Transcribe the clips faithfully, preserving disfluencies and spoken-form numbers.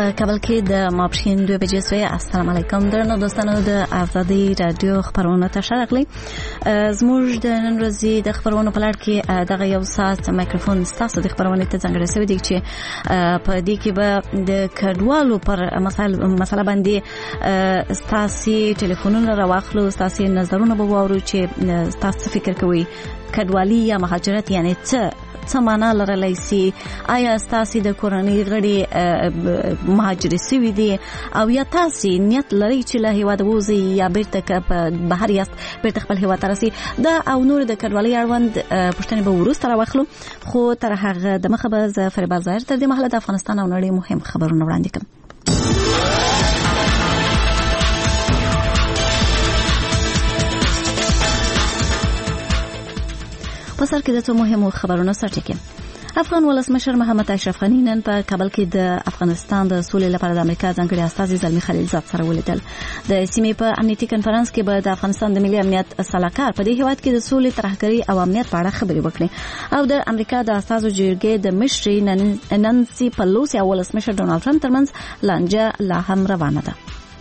په کابل کې د ماپښین دوه بجې سوی. السلام علیکم درنو دوستانو د آزادي رادیو خبرونه ته ښه راغلی. زموږ د نن ورځې د خبرونو په لړ کې دغه یو ساعت مایکروفون ستاسو د خبرونې ته ځانګړی شوی دی چې په دې کې به د کډوالو پر مسله باندې ستاسو ټلیفونونه راواخلو، ستاسو نظرونه به واورو چې تاسو فکر کوئ کډوالي یا مهاجرت یعنی څه څه معنا لرلی سي. آیا ستاسو د کورنۍ غړي مهاجر سوي دي او یا تاسو نیت لرئ چې له هیواد ووځئ یا بیرته په بهر یاست بیرته خپل هیواد ته راسئ؟ دا او نور د کډوالۍ اړوند پوښتنې به وروسته راواخلو، خو تر هغه دمخه به زه فریبا ظاهر تر دې مهاله د افغانستان او نړۍ مهم خبرونه وړاندې کړم. په سر کې د څو مهمو خبرونو سرټکی. افغان ولسمشر محمد اشرف غني نن په کابل کې د افغانستان د سولې لپاره د امریکا ځانګړي استازي زلمي خلیلزاد سره ولیدل. د سیمې په امنیتي کنفرانس کې به د افغانستان د ملي امنیت سلاکار په دې هیواد کې د سولې ترهګرۍ او امنیت په اړه خبرې وکړي او د امریکا د استازو جرګې د مشرې نانسي پلوسی او ولسمشر ډونالد ټرمپ ترمنځ لانجه لا هم روانه ده.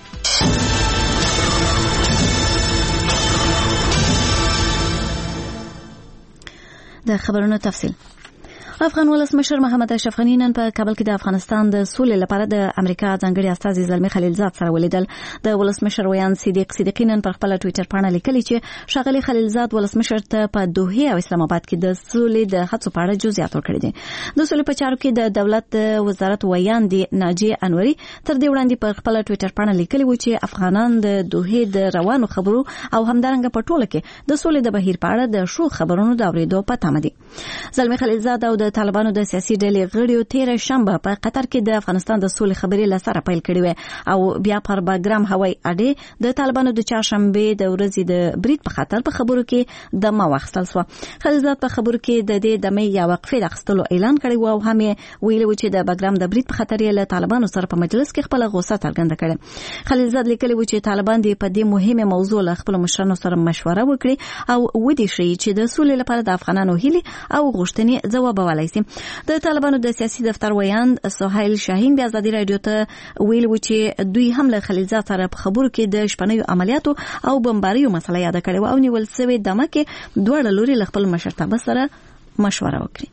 د خبرونو تفصیل. افغان ولسمشر محمد اشرف غني نن په کابل کې د افغانستان د سولې لپاره د امریکا ځانګړي استازي زلمي خلیلزاد سره ولیدل. د ولسمشر ویان صدیق صدیقی نن پر خپل ټوئیټر باندې لیکلي چې ښاغلي خلیلزاد ولسمشر ته په دوحه او اسلام آباد کې د سولې د هڅو په اړه جزئیات ورکړي دي. د سولې په چارو کې د دولت وزارت ویان دي ناجی انوري تر دې وړاندې پر خپل ټوئیټر باندې لیکلي و چې افغانان د دوحه د روانو خبرو او همدارنګه په ټوله کې د سولې د بهیر په اړه د شو خبرونو د اورېدو په تمه دي. زلمي خلیلزاد او د طالبانو د سیاسي ډلې غړیو تیر شنبه په قطر کې د افغانستان د سولې خبرې لسره پیل کړې و او بیا پر باګرام هوایي اډې د طالبانو د چهارشنبه د ورځې د برید په خاطر په خبرو کې د ما واخستل سو. خلیلزاد په خبرو کې د دې د مې یا وقفې اخستلو اعلان کړی و او هم ویلي و چې د باګرام د برید په خاطر یې له طالبانو سره په مجلس کې خپل غوسه څرګنده کړه. خلیلزاد لیکلی و چې طالبان دې په دې مهمه موضوع له خپل مشرانو سره مشوره وکړي او ودی شي چې د سولې لپاره د افغانانو هیلې او غوښتنې ځواب ولای شي. د طالبانو د سیاسي دفتر ویان سهیل شاهین د آزادي رادیو ته ویل و چې دوی هم له خلیلزاد سره په خبرو کې د شپنیو عملیاتو او بمباریو مسله یاد کړې او نیول سوی دمه کې دوه لوري له خپل مشرتابه سره مشوره وکړي.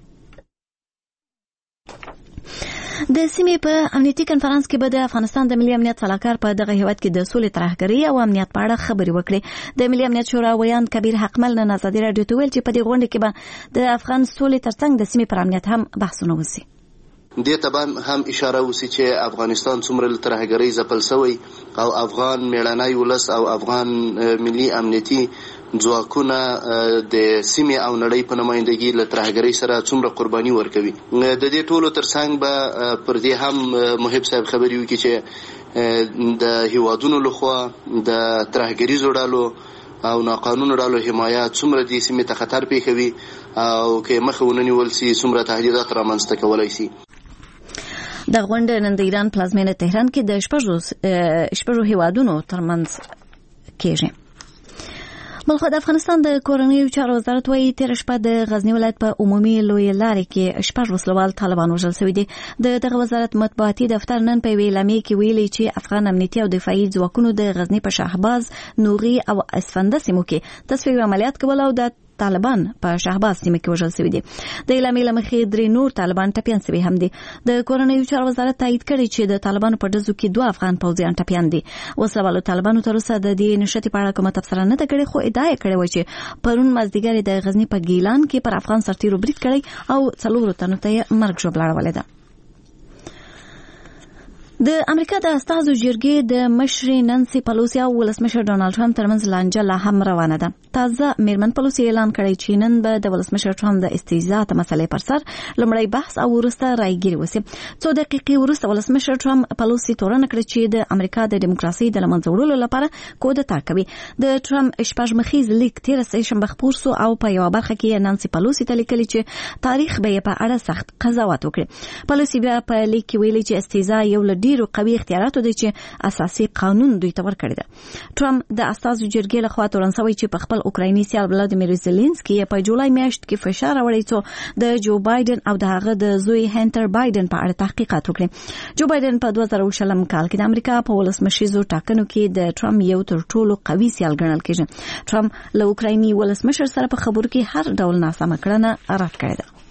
د سیمې په امنیتي کنفرانس کې به د افغانستان د ملي امنیت سلاکار په دغه هیواد کې د سولې ترهګرۍ او امنیت په اړه خبرې وکړي. د ملي امنیت شورا ویان کبیر حقمل نن آزادي رادیو ته ویل چې په دې غونډه کې به د افغان سولې ترڅنګ د سیمې پر امنیت هم بحثونه وشي. دې ته هم اشاره وشي چې افغانستان څومره ترهګرۍ ځپل شوی او افغان میړنی ولس او افغان ملي امنیتي ځواکونه د سیمې او نړۍ په نمائندګۍ له ترهګرۍ سره څومره قرباني ورکوي. د دې ټولو ترڅنګ به پر دې هم محب صاحب خبرې وکړي چې د هیوادونو لخوا د ترهګریزو ډلو او ناقانونه ډلو حمایت څومره د سیمې ته خطر پیښوي او که مخه ونه نیول شي څومره تهدیدات رامنځته کولی شي. د غونډې نن د ایران پلازمینه تهران کې د شپږو شپږو هیوادونو ترمنځ کېږي. بلخو د افغانستان د کورنیو چارو وزارت وايي تیر شپه د غزنی ولایت په عمومي لوی لارې کې شپږ وسلوال طالبان وژل شوي دي. د دغه وزارت مطبوعاتي دفتر نن په اعلامیه کې ویلي چې افغان امنیتي او دفاعي ځواکونو د غزنی په شهباز، نوري او اسفنده سیمو کې تصفیه عملیات کول او د طالبان په شهباز سیمه کې وژل شوي دي. د اعلامیې له مخې درې نور طالبان ټپیان شوي هم دي. د کورنیو چارو وزارت تایید کړی چې د طالبانو په ډزو کې دوه افغان پوځیان ټپیان دي. وسلوالو طالبانو تر اوسه د دې نشټې په اړه کومه تبصره نه ده کړې، خو ادعا یې کړې وه چې پرون مازدیګر د غزنی په ګیلان کې پر افغان سرتیرو برید کړی او څلورو تنو ته یې مرګ ژوبله اړولې ده. د امریکا د استازو جرګې د مشرې نانسي پلوسی او ولسمشر ډونالد ټرمپ ترمنځ لانجه لا هم روانه ده. تازه میرمن پلوسی اعلان کړی چې نن به د ولسمشر ټرمپ د استیزا ته مسلې پر سر لومړی بحث او وروسته رايګيري وسی. څو دقیقې وروسته ولسمشر ټرمپ پلوسی تورن کړی چې د امریکا د دیموکراسي د لمنځه وړلو لپاره کودتا کوي. د ټرمپ شپږ مخیز لیک تیر سه شنبه خپور سو او په یو برخه کې نانسي پلوسی ته لیکلي چې تاریخ به په اړه سخت قضاوت وکړي. پلوسی بیا په لیک کې ویلي چې استیزا یو له ډیرو قوي اختیاراتو دي چې اساسي قانون دوی ته ورکړی دی. ټرمپ د استازو جرګې لخوا تورن شوی چې په خپل اوکرایني سیال ولادیمیر زيلنسکي په جولای میاشت کې فشار راوړی چې د جو بایدن او د هغه د زوی هنټر بایدن په اړه تحقیقات وکړي. جو بایدن په دوه زره شلم کال کې د امریکا په ولسمشریزو ټاکنو کې د ټرمپ یو تر ټولو قوي سیال ګڼل کېږي. ټرمپ له اوکرایني ولسمشر سره په خبرو کې هر ډول ناسمه کړنه رد کړې ده.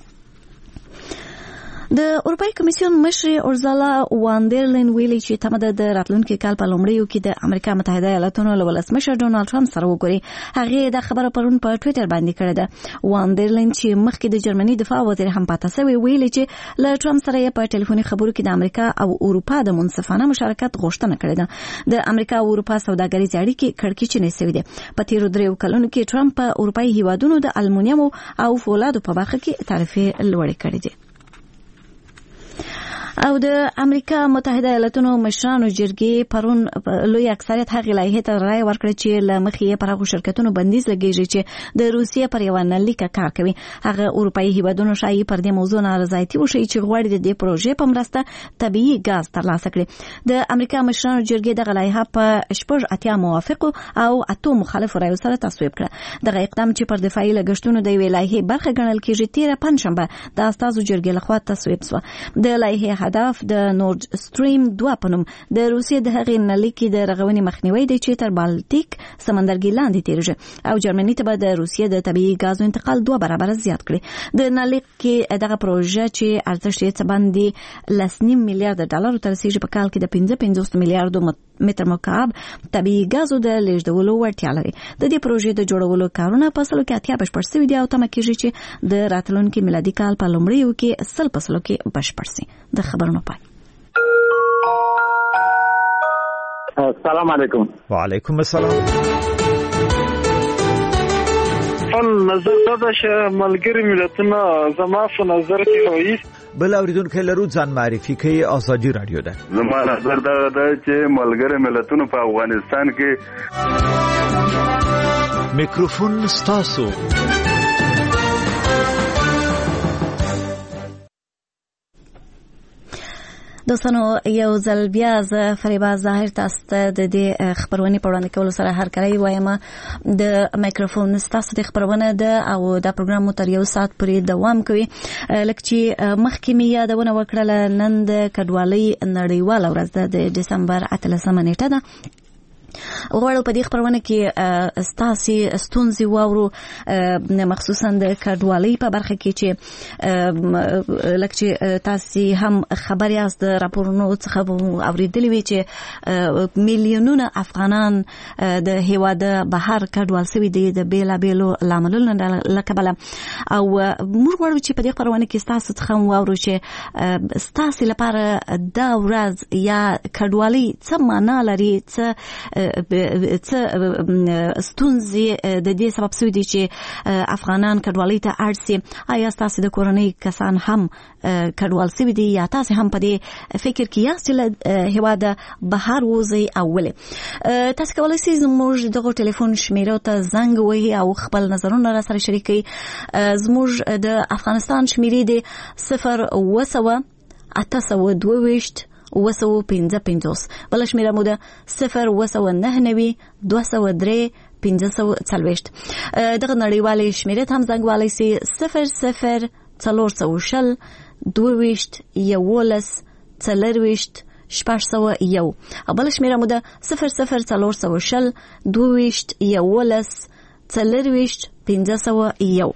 د اروپאי کمیسیون مشر اورزالا واندرلین ویلي چې تمه د راتلونکي کال په لومړیو کې د امریکا متحده ایالاتونو له ولسمشر ډونالد ټرمپ سره وګوري. هغه د خبره پرون په ټوئیټر باندې کړې ده. واندرلین چې مخکې د جرمني دفاع وزیر هم پاتې شوی ویلي چې له ټرمپ سره په ټلیفوني خبرو کې د امریکا او اروپا د منصفانه مشارکت غوښتنه کړې ده. د امریکا او اروپا سوداګریزې اړیکې کړکېچنې شوې دي. په تیرو دریو کلونو کې ټرمپ په اروپאי هیوادونو د المونیم او فولادو په برخه کې تعرفې لوړې کړې دي. او د امریکا متحده ایالاتونو مشرانو جرګې پرون لوی اکثریت هغه لایحه ته رائے ورکړه چې لمخې پر هغه شرکتونو بندیز لګیږي چې د روسیې پر یو نلیکه کار کوي. هغه اروپאי هیوادونو شایي پر دې موضوع نارضایتي وشي چې غواړي د دې پروژې په مرسته طبيعي غاز ترلاسه کړي. د امریکا مشرانو جرګې د لایحه په شپږ اتیا موافق او اتو مخالف رایو سره تصویب کړه. دغه اقدام چې پر دفاعي لګښتونو د ویلایحې برخه ګڼل کېږي تیر پنځشنبه د استازو جرګې لخوا تصویب شو. د لایحې هدف د نورد سټریم دوه پنوم د روسیې د هغې نلیکې د رغونې مخنیوي دی چې تر بالټیک سمندرګي لاندې تیریږي او جرمني ته به د روسیې د طبيعي غازو انتقال دوه برابر زیات کړي. د نلیک کې دغه پروژه چې ارزښت یې څه باندې لسنیم میلیارډ ډالر تر رسیدي په کال کې د پنځه پنځوس میلیارډ متر مکعب طبيعي غازو د لیږدولو وړتیا لري. د دې پروژې د جوړولو کارونه په سلو کې اتیا بشپړ شوي دي او تمه کېږي چې د راتلونکي میلادي کال په لومړیو کې سل په سلو کې بشپړ شي. د خبرونو پای. السلام علیکم. وعلیکم السلام. فل نظر دا چې ملګری ملتونه زما په نظر کې وایي بل اوریدونکو لرو ځان معرفي کوي. ازادي رادیو ده. زما نظر دا ده چې ملګری ملتونه په افغانستان کې میکروفون ستاسو. دوستانو یو ځل بیا زه فریبا ظاهر تاسو ته د دې خبرونې په وړاندې کولو سره هرکلی وایم. د مایکروفون ستاسو د خبرونه ده او دا پروګرام مو تر یو ساعت پورې دوام کوي. لکه چې مخکې مې یادونه وکړله نن د کډوالۍ نړیواله ورځ ده د ډسمبر اتلسمه نیټه ده. غواړو په دې خبرونه کې ستاسو ستونزې واورو مخصوصا د کډوالۍ په برخه کې چې لکه چې تاسو هم خبر یاست د راپورونو څخه اوریدلې وي چې میلیونونه افغانان د هیواد بهر کډوال شوي دي د بیلابېلو لاملونو له کبله. او موږ غواړو چې په دې خبرونه کې ستاسو څخه واورو چې ستاسو لپاره دا ورځ یا کډوالۍ څه معنا لري، څه څه ستونزې د دې سبب شوي دي چې افغانان کډوالۍ ته اړ شي. آیا تاسو د کورنۍ کسان هم کډوال شوي دي یا تاسو هم په دې فکر کې یاست چې له هیواده بهر وځئ او ولې؟ تاسو کولی شئ زموږ دغه ټلیفون شمیرو ته زنګ ووهئ او خپل نظرونه را سره شریک کړئ. زموږ د افغانستان شمیرې دی صفر اوه سوه اته سوه دوه ویشت اوه سوه پنځه پنځوس. بله شمیره مو ده صفر اوه سوه نهه نوي دوه سوه درې پنځه سوه څلوېښت. دغه نړیوالې شمیرې ته هم زنګ وهلی سئ صفر صفر څلور سوه شل دوه ویشت یولس څلرویشت شپږ سوه یو. او بله شمیره مو ده صفر صفر څلور سوه شل دوه ویشت یولس څلرویشت پنځه سوه یو.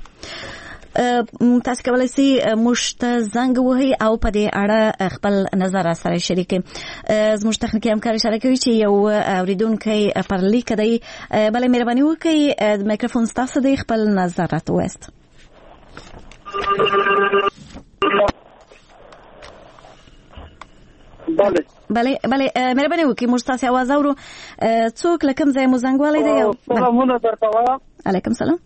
تاسو کولی شئ موږ ته زنګ ووهئ او په دې اړه خپل نظر سره شریک کړئ. زموږ تخنیکي همکار اشاره کوي چې یو اوریدونکی پر لیک دی. بله مهرباني وکړئ میکروفون ستاسو دی، خپل نظر راته ووایاست. بله بله بله مهرباني وکړئ موږ ستاسو اواز اورو. څوک له کوم ځای مو زنګ وهلی دی؟ سلامونه درته وایم. علیکم سلام.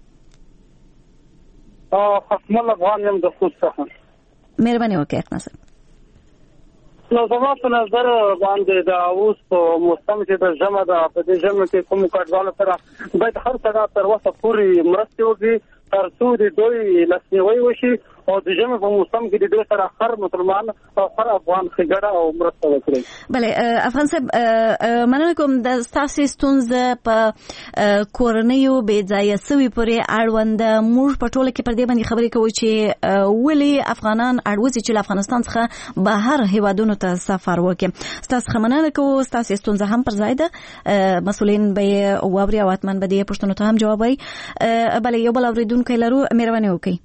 حسمل افغان یم د خوست څخه. مهرباني وکړئ اخنا صاحب. نو زما په نظر باندې دا اوس په موسم کې د ژمه ده، په دې ژمه کې کوم کډوالو سره باید هر څه تر وسه پورې مرستې وکړي تر څو د دوی لاسنیوی وشي او د ژمي په موسم کې د دې سره هر مسلمان او هر افغان ښېګړه او مرسته وکړي. بله افغان صاحب مننه کوم د ستاسې ستونزه په کورنیو بې ځایه سوي پورې اړوند موږ په ټوله کې پر دې باندې خبرې کوو چې ولې افغانان اړوځي چې له افغانستان څخه بهر هیوادونو ته سفر وکړي. ستاسو څخه مننه کوو، ستاسې ستونزه هم پر ځای ده، مسؤلین به یې واوري او حتما به دې پوښتنو ته هم جواب وایي. بله یو بل اورېدونکی لرو، مهرباني وکړئ.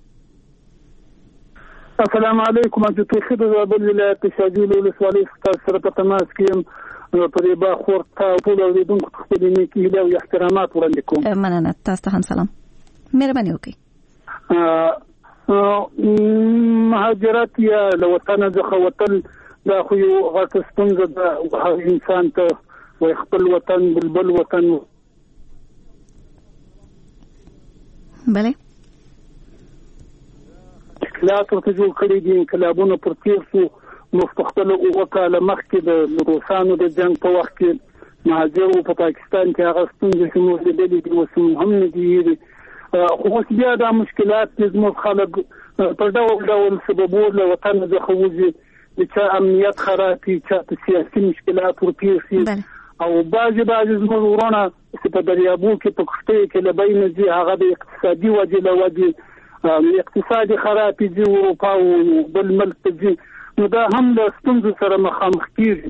السلام علیکم. د توخید د زابل ولایت شاجوی ولسوالۍ څخه سره په تماس کې یم. په دې باخور ته ټول اوریدونکو ته خپلې نیکې هیلې او احترامات وړاندې کوم. مننه، تاسو ته هم سلام. مهرباني وکړئ. مهاجرت یا له وطنه څخه وتل دا خو یو غټه ستونزه ده. هر انسان ته وایي خپل وطن بلبل وطن. بله اختلاف ورته جوړ کړي دي، انقلابونه پر تیر شو. موږ په خپل اوه کاله مخکې د روسانو د جنګ په وخت کې مهاجرو په پاکستان کې هغه ستونزې چې موږ لیدلې دي اوس هم نه دي. خو اوس بیا دا مشکلات چې زموږ خلک په ډول ډول سببونو له وطن څخه وځي، د چا امنیت خراب وي، چا ته سیاسي مشکلات ورپېښ شي، او بعضې بعضې زموږ وروڼه چې په دریابو کې په کښتیو کې له بینه ځي هغه د اقتصادي وجې له وجې اقتصادي خرابې ځي اروپا او بل ملک ته ځي، نو دا هم له ستونزو سره مخامخ کېږي.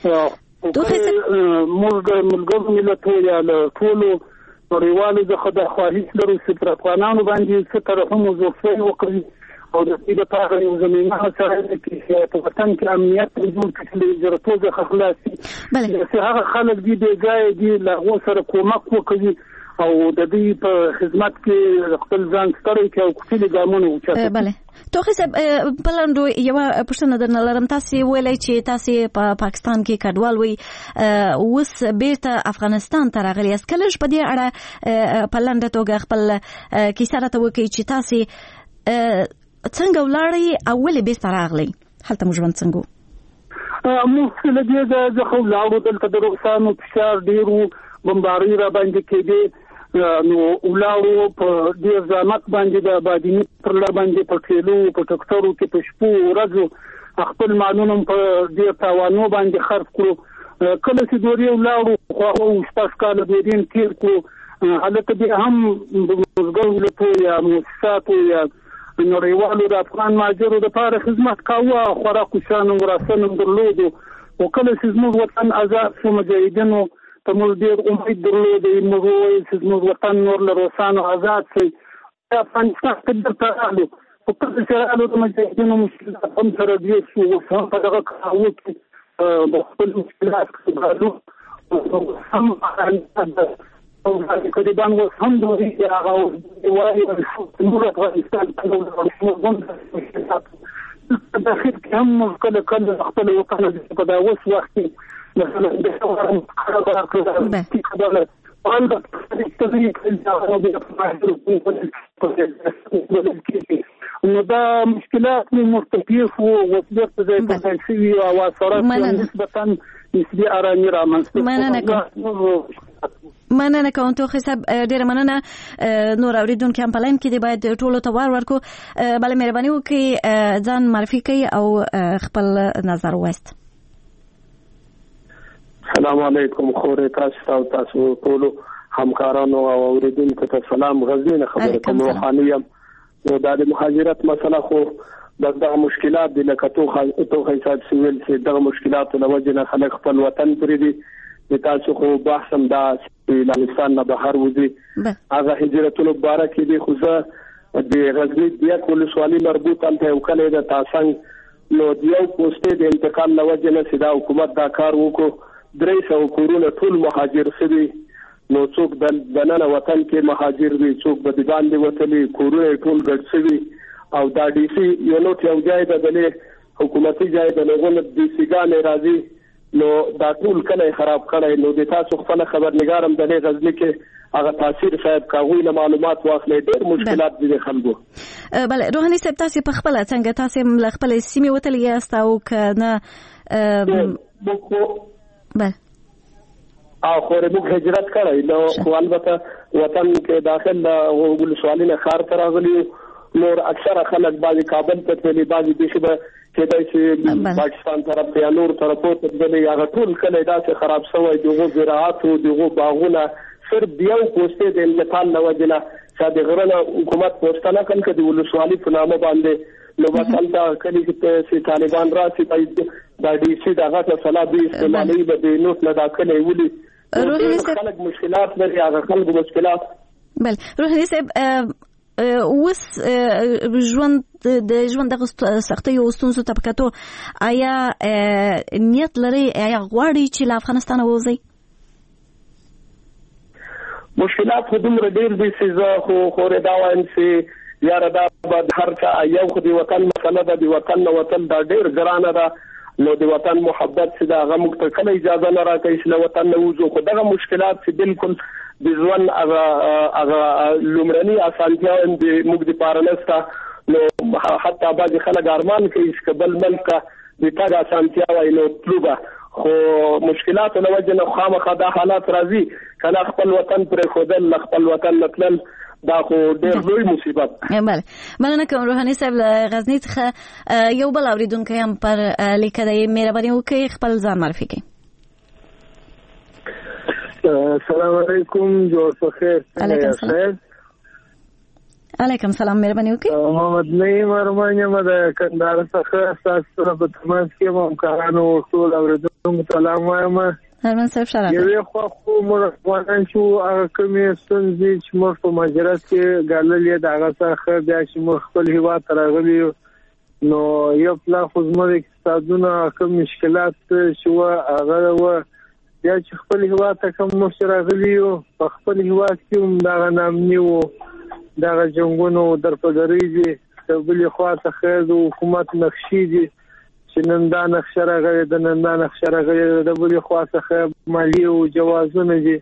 موږ د ملګرو ملتونو یا له ټولو نړیوالو څخه دا خواهش لرو چې پر افغانانو باندې څه ترحم او زوفۍ وکړي او د دې لپاره یو زمینه هڅونه کړي چې په وطن کې امنیت جوړ کړي، له جرأتو څخه خلاص شي. چې هغه خلک دي بې ځایه دي له هغو سره کومک وکړي او د دې په خدمت کې خپل ځان ستړی کړي او کوچني ګامونه واخلي. بله توخی صاحب په لاندو یوه پوښتنه درنه لرم. تاسې ویلی چې تاسې په پاکستان کې کډوال وئ، اوس بیرته افغانستان ته راغلي یاست. که لږ په دې اړه په لنډه توګه خپل کیسه راته وکړئ چې تاسې څنګه ولاړئ او ولې بیرته راغلئ؟ هلته مو ژوند څنګه و؟ موږ له دې ځایه څخه ولاړو. دلته د روسانو فشار ډېر و، بمبارۍ را باندې کېدې، نو ولاړو په ډېر زحمت باندې د آبادیني پر لار باندې په ټریلو په ټکټرو کې په شپو ورځو خپل مالونه په ډېر تاوانو باندې خرڅ کړو. کله چې دورې ولاړو خو شپږ کاله دورې تېر کړو، هلته بیا هم بزګر ملتونو یا مؤسساتو یا نړیوالو د افغان مهاجرو دپاره خدمت کاوه، خوراک شیان او راسن هم درلودو. خو کله چې زموږ وطن آزاد شو، مجاهدینو ته موږ ډېر امید درلودی. موږ وویل چې زموږ وطن نور له روسانو آزاد شي. افغانستان ته بیرته راغلو، خو کله چې راغلو د مجاهدینو مشکلات هم سره ډېر شو. اوس هم په دغه کاوه کې د خپل مشکلات ښکارو هم او قریبان اوس هم دوی هغه وایي نور افغانستان ته داخل کې هم کله کله خپل وطن په دا اوس وخت کې مثلا د نو دا مشکلات مرتفع وو وصلت ځای په ځای شوي او سره نسبتا نسبي آرامي رامنځته. مننه کوم. توخی صاحب ډیره مننه. نور اوریدونکو هم په لاین کې دی، باید ټولو ته وار ورکو. بله مهرباني وکړئ ځان معرفي کړئ او خپل نظر ووایاست. السلام علیکم. خورې تاسو او تاسو ټولو همکارانو او اوریدونکو ته سلام. غزنی نه خبره کوم روحاني یم. نو دا د مهاجرت مسله خو دغه مشکلات دي، لکه توخی صاحب سویل چې دغه مشکلات له وجې نه خلک خپل وطن پرېږدي. د تاسو خو بحث هم دا افغانستان نه بهر وځي، هغه هجرتونه مبارک دي. خو زه د غزنی د یک ولسوالۍ مربوط هلته یو کلی د تاسنګ، نو د یو پوستې د انتقال له وجې نه چې دا حکومت دا کار وکړو، درې سوه کورونه ټول مهاجر شوي. نو څوک د دننه وطن کې مهاجر دي، څوک به د باندې وتلي، کورونه ټول ګډ شوي. او دا ډي سي یو نوټ یو ځای ده، دلې حکومتي ځای ده، هغونه ډي سي ګانې راځي، نو دا ټول کلی خراب کړی. نو د تاسو خپل خبرنګار هم دلې غزني کې هغه تاثیر صاحب کاغوی له معلومات واخلې، ډېر مشکلات دي خلکو. بله روحاني صاحب، تاسو په خپل څنګه تاسو له خپل سیمې وتلی یاست او کنه؟ بله او خورې موږ هجرت کړی، نو خو البته وطن کې داخل ولسوالۍ نه ښار ته راغلي نور اکثره خلک بعضی کابل ته تللی بعضی د شبه کېدای چې پاکستان طرف ته نور طرفو ته تللی هغه ټول کله داسې خراب شوی دغه زراعت او دغه باغونه صرف دیو پوسټه د انتقال نه وجنه چې د غرنه حکومت پوسټنه کړي چې د ولسوالۍ په نامه باندې نو مثلا دا کلی چې طالبان راسي د ډي سي دغه څه صلاح به استعمالي به نوټ نه داخله ویلي خلک مشکلات لري هغه خلک مشکلات بل روحاني صاحب اوس ژوند د ژوند د سختۍ او ستونزو ته پکاتو آیا نیت لري آیا غواړي چې له افغانستان ووځي؟ مشکلات خو دومره ډېر دي چې زه خو خورې دا وایم چې یاره دا به هر چا یو خو د وطن مسله ده د وطن نه وطن دا ډېر ګرانه ده نو د وطن محبت چې دا هغه موږ ته کله اجازه نه راکوي چې له وطن نه وځو خو دغه مشکلات چې بالکل د ژوند هغه هغه لومړني اسانتیاوې د موږ دپاره نشته نو حتی بعضې خلک ارمان کوي چې بل ملک ته د تګ اسانتیا وایي نو تلو به خو مشکلاتو له وجې نه خامخا دا حالات راځي که نه خپل وطن پرېښودل له خپل وطن نه تلل دا خو ډېر لوی مصیبت. بله مننه کوم روحاني صاحب له غزني څخه یو بل اورېدونکی هم پر لیکه دی مهرباني وکړئ خپل ځان معرفي کړئ. السلام علیکم جوړ په خیر. علیکم السلام. علیکم السلام مهرباني وکړئ. محمد نعیم ارمان یم د کندهار څخه ستاسو سره په تماس کې یم همکارانو ټول اورېدونکو ته سلام وایم. ارمان صاحب شرف یوې خوا خو موږ افغانان شو هغه کومې ستونزې چې موږ په مهاجرت کې ګاللې د هغه څخه بیا چې موږ خپل هېواد ته راغلي یو نو یو پلا خو زموږ اقتصادونه کوم مشکلات چې وه هغه وه بیا چې خپل هېواد ته کوم موږ راغلي یو په خپل هېواد کې هم دغه نامني وو دغه جنګونه درپدرۍ دي د بلې خوا څخه د حکومت نقشې دي چې نن دا نقشه راغلې ده نن دا نقشه راغلې ده د بلې خوا څخه مالي او جوازونه دي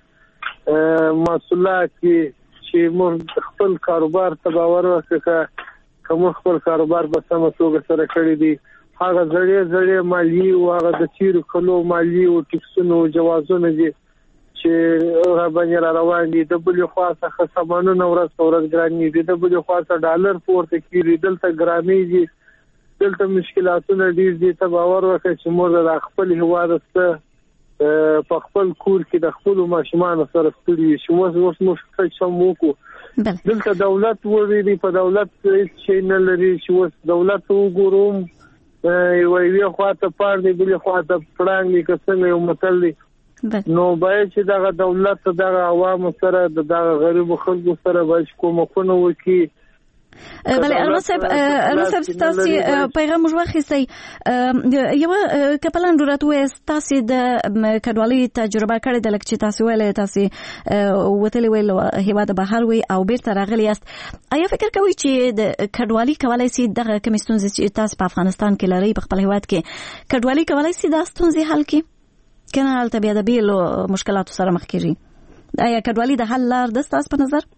محصولات دي چې موږ خپل کاروبار ته باور وکړو که موږ خپل کاروبار په سمه توګه سره کړی دي هغه زړې زړې مالي او هغه د تېرو کلو مالي او ټکسونه او جوازونه دي چې راباندې را روان دي د بلې خوا څخه سامانونه ورځ په ورځ ګرانېږي د بلې خوا څخه ډالر پورته کېږي دلته ګرانېږي دلته مشکلاتونه ډېر دي ته باور وکړه چې موږ د خپل هېواد څخه په خپل کور کې د خپلو ماشومانو سره ستړي وي چې اوس اوس موږ څه چم وکړو دلته دولت وړي په دولت هېڅ شی نه لري چې اوس دولت وګورو یوه یوې خوا ته پاڼ دی بلې خوا ته پړانګ دی که څنګه یو متل دی نو باید چې دغه دولت دغه عوامو سره د دغه غریبو خلکو سره باید کومکونه وکړي. بله ارمان صاحب ارمان صاحب ستاسې پیغام موږ واخیستی یوه کپلان راته ووایه ستاسې د کډوالۍ تجربه کړې ده لکه چې تاسې ویلې تاسې وتلې ویل هېواد بهر وئ او بیرته راغلي یاست آیا فکر کوئ چې د کډوالي کولی سي دغه کومې ستونزې چې تاسې په افغانستان کې لرئ په خپل هېواد کې کډوالي کولی سي دا ستونزې حل کړي که نه هلته بیا د بیلو مشکلاتو سره مخ کېږي آیا کډوالي د حل لار ده ستاسو په نظر؟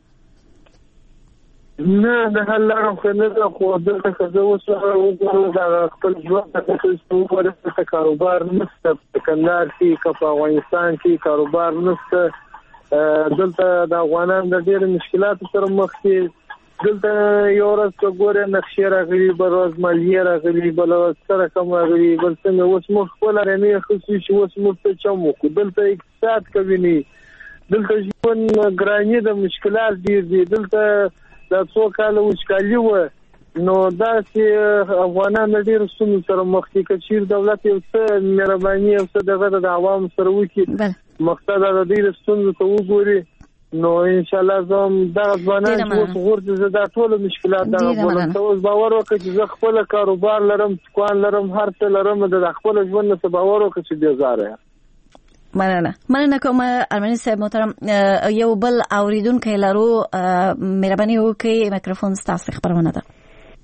نه د حل لاره خو نه ده خو دلته که زه اوس وګورم د خپل ژوند ته وګورم دلته کاروبار نشته په کندهار کې که په افغانستان کې کاروبار نشته دلته د افغانانو د ډېرو مشکلاتو سره مخ دي دلته یو ورځ که ګورې نقشې راغلي بل ورځ مالیې راغلي بله ورځ څه رقم راغلي بل څنګه اوس موږ خپله رمې اخیستو چې اوس موږ څه چم وکړو دلته اقتصاد کوي نه دلته ژوند ګراني د مشکلات ډېر دي دلته دا څو کاله وچکالي وه نو داسې افغانان د ډېرو ستونزو سره مخ دي که چېرې دولت یو څه مهرباني یو څه دغه د عوامو سره وکړي مقصد د دوی د ستونزو ته وګوري نو انشاءالله زه هم دغه ځوانان چې اوس غورځي زه دا ټوله مشکلات دغه بولم ته اوس باور وکړه چې زه خپله کاروبار لرم دکان لرم هر څه لرم د خپله ژوند نه څه باور وکړه چې بېزاره یم. مننه مننه کوم ارماني صاحب محترم یو بل اوریدونکی لرو مهرباني وکړئ میکروفون ستاسو خبرونه ده.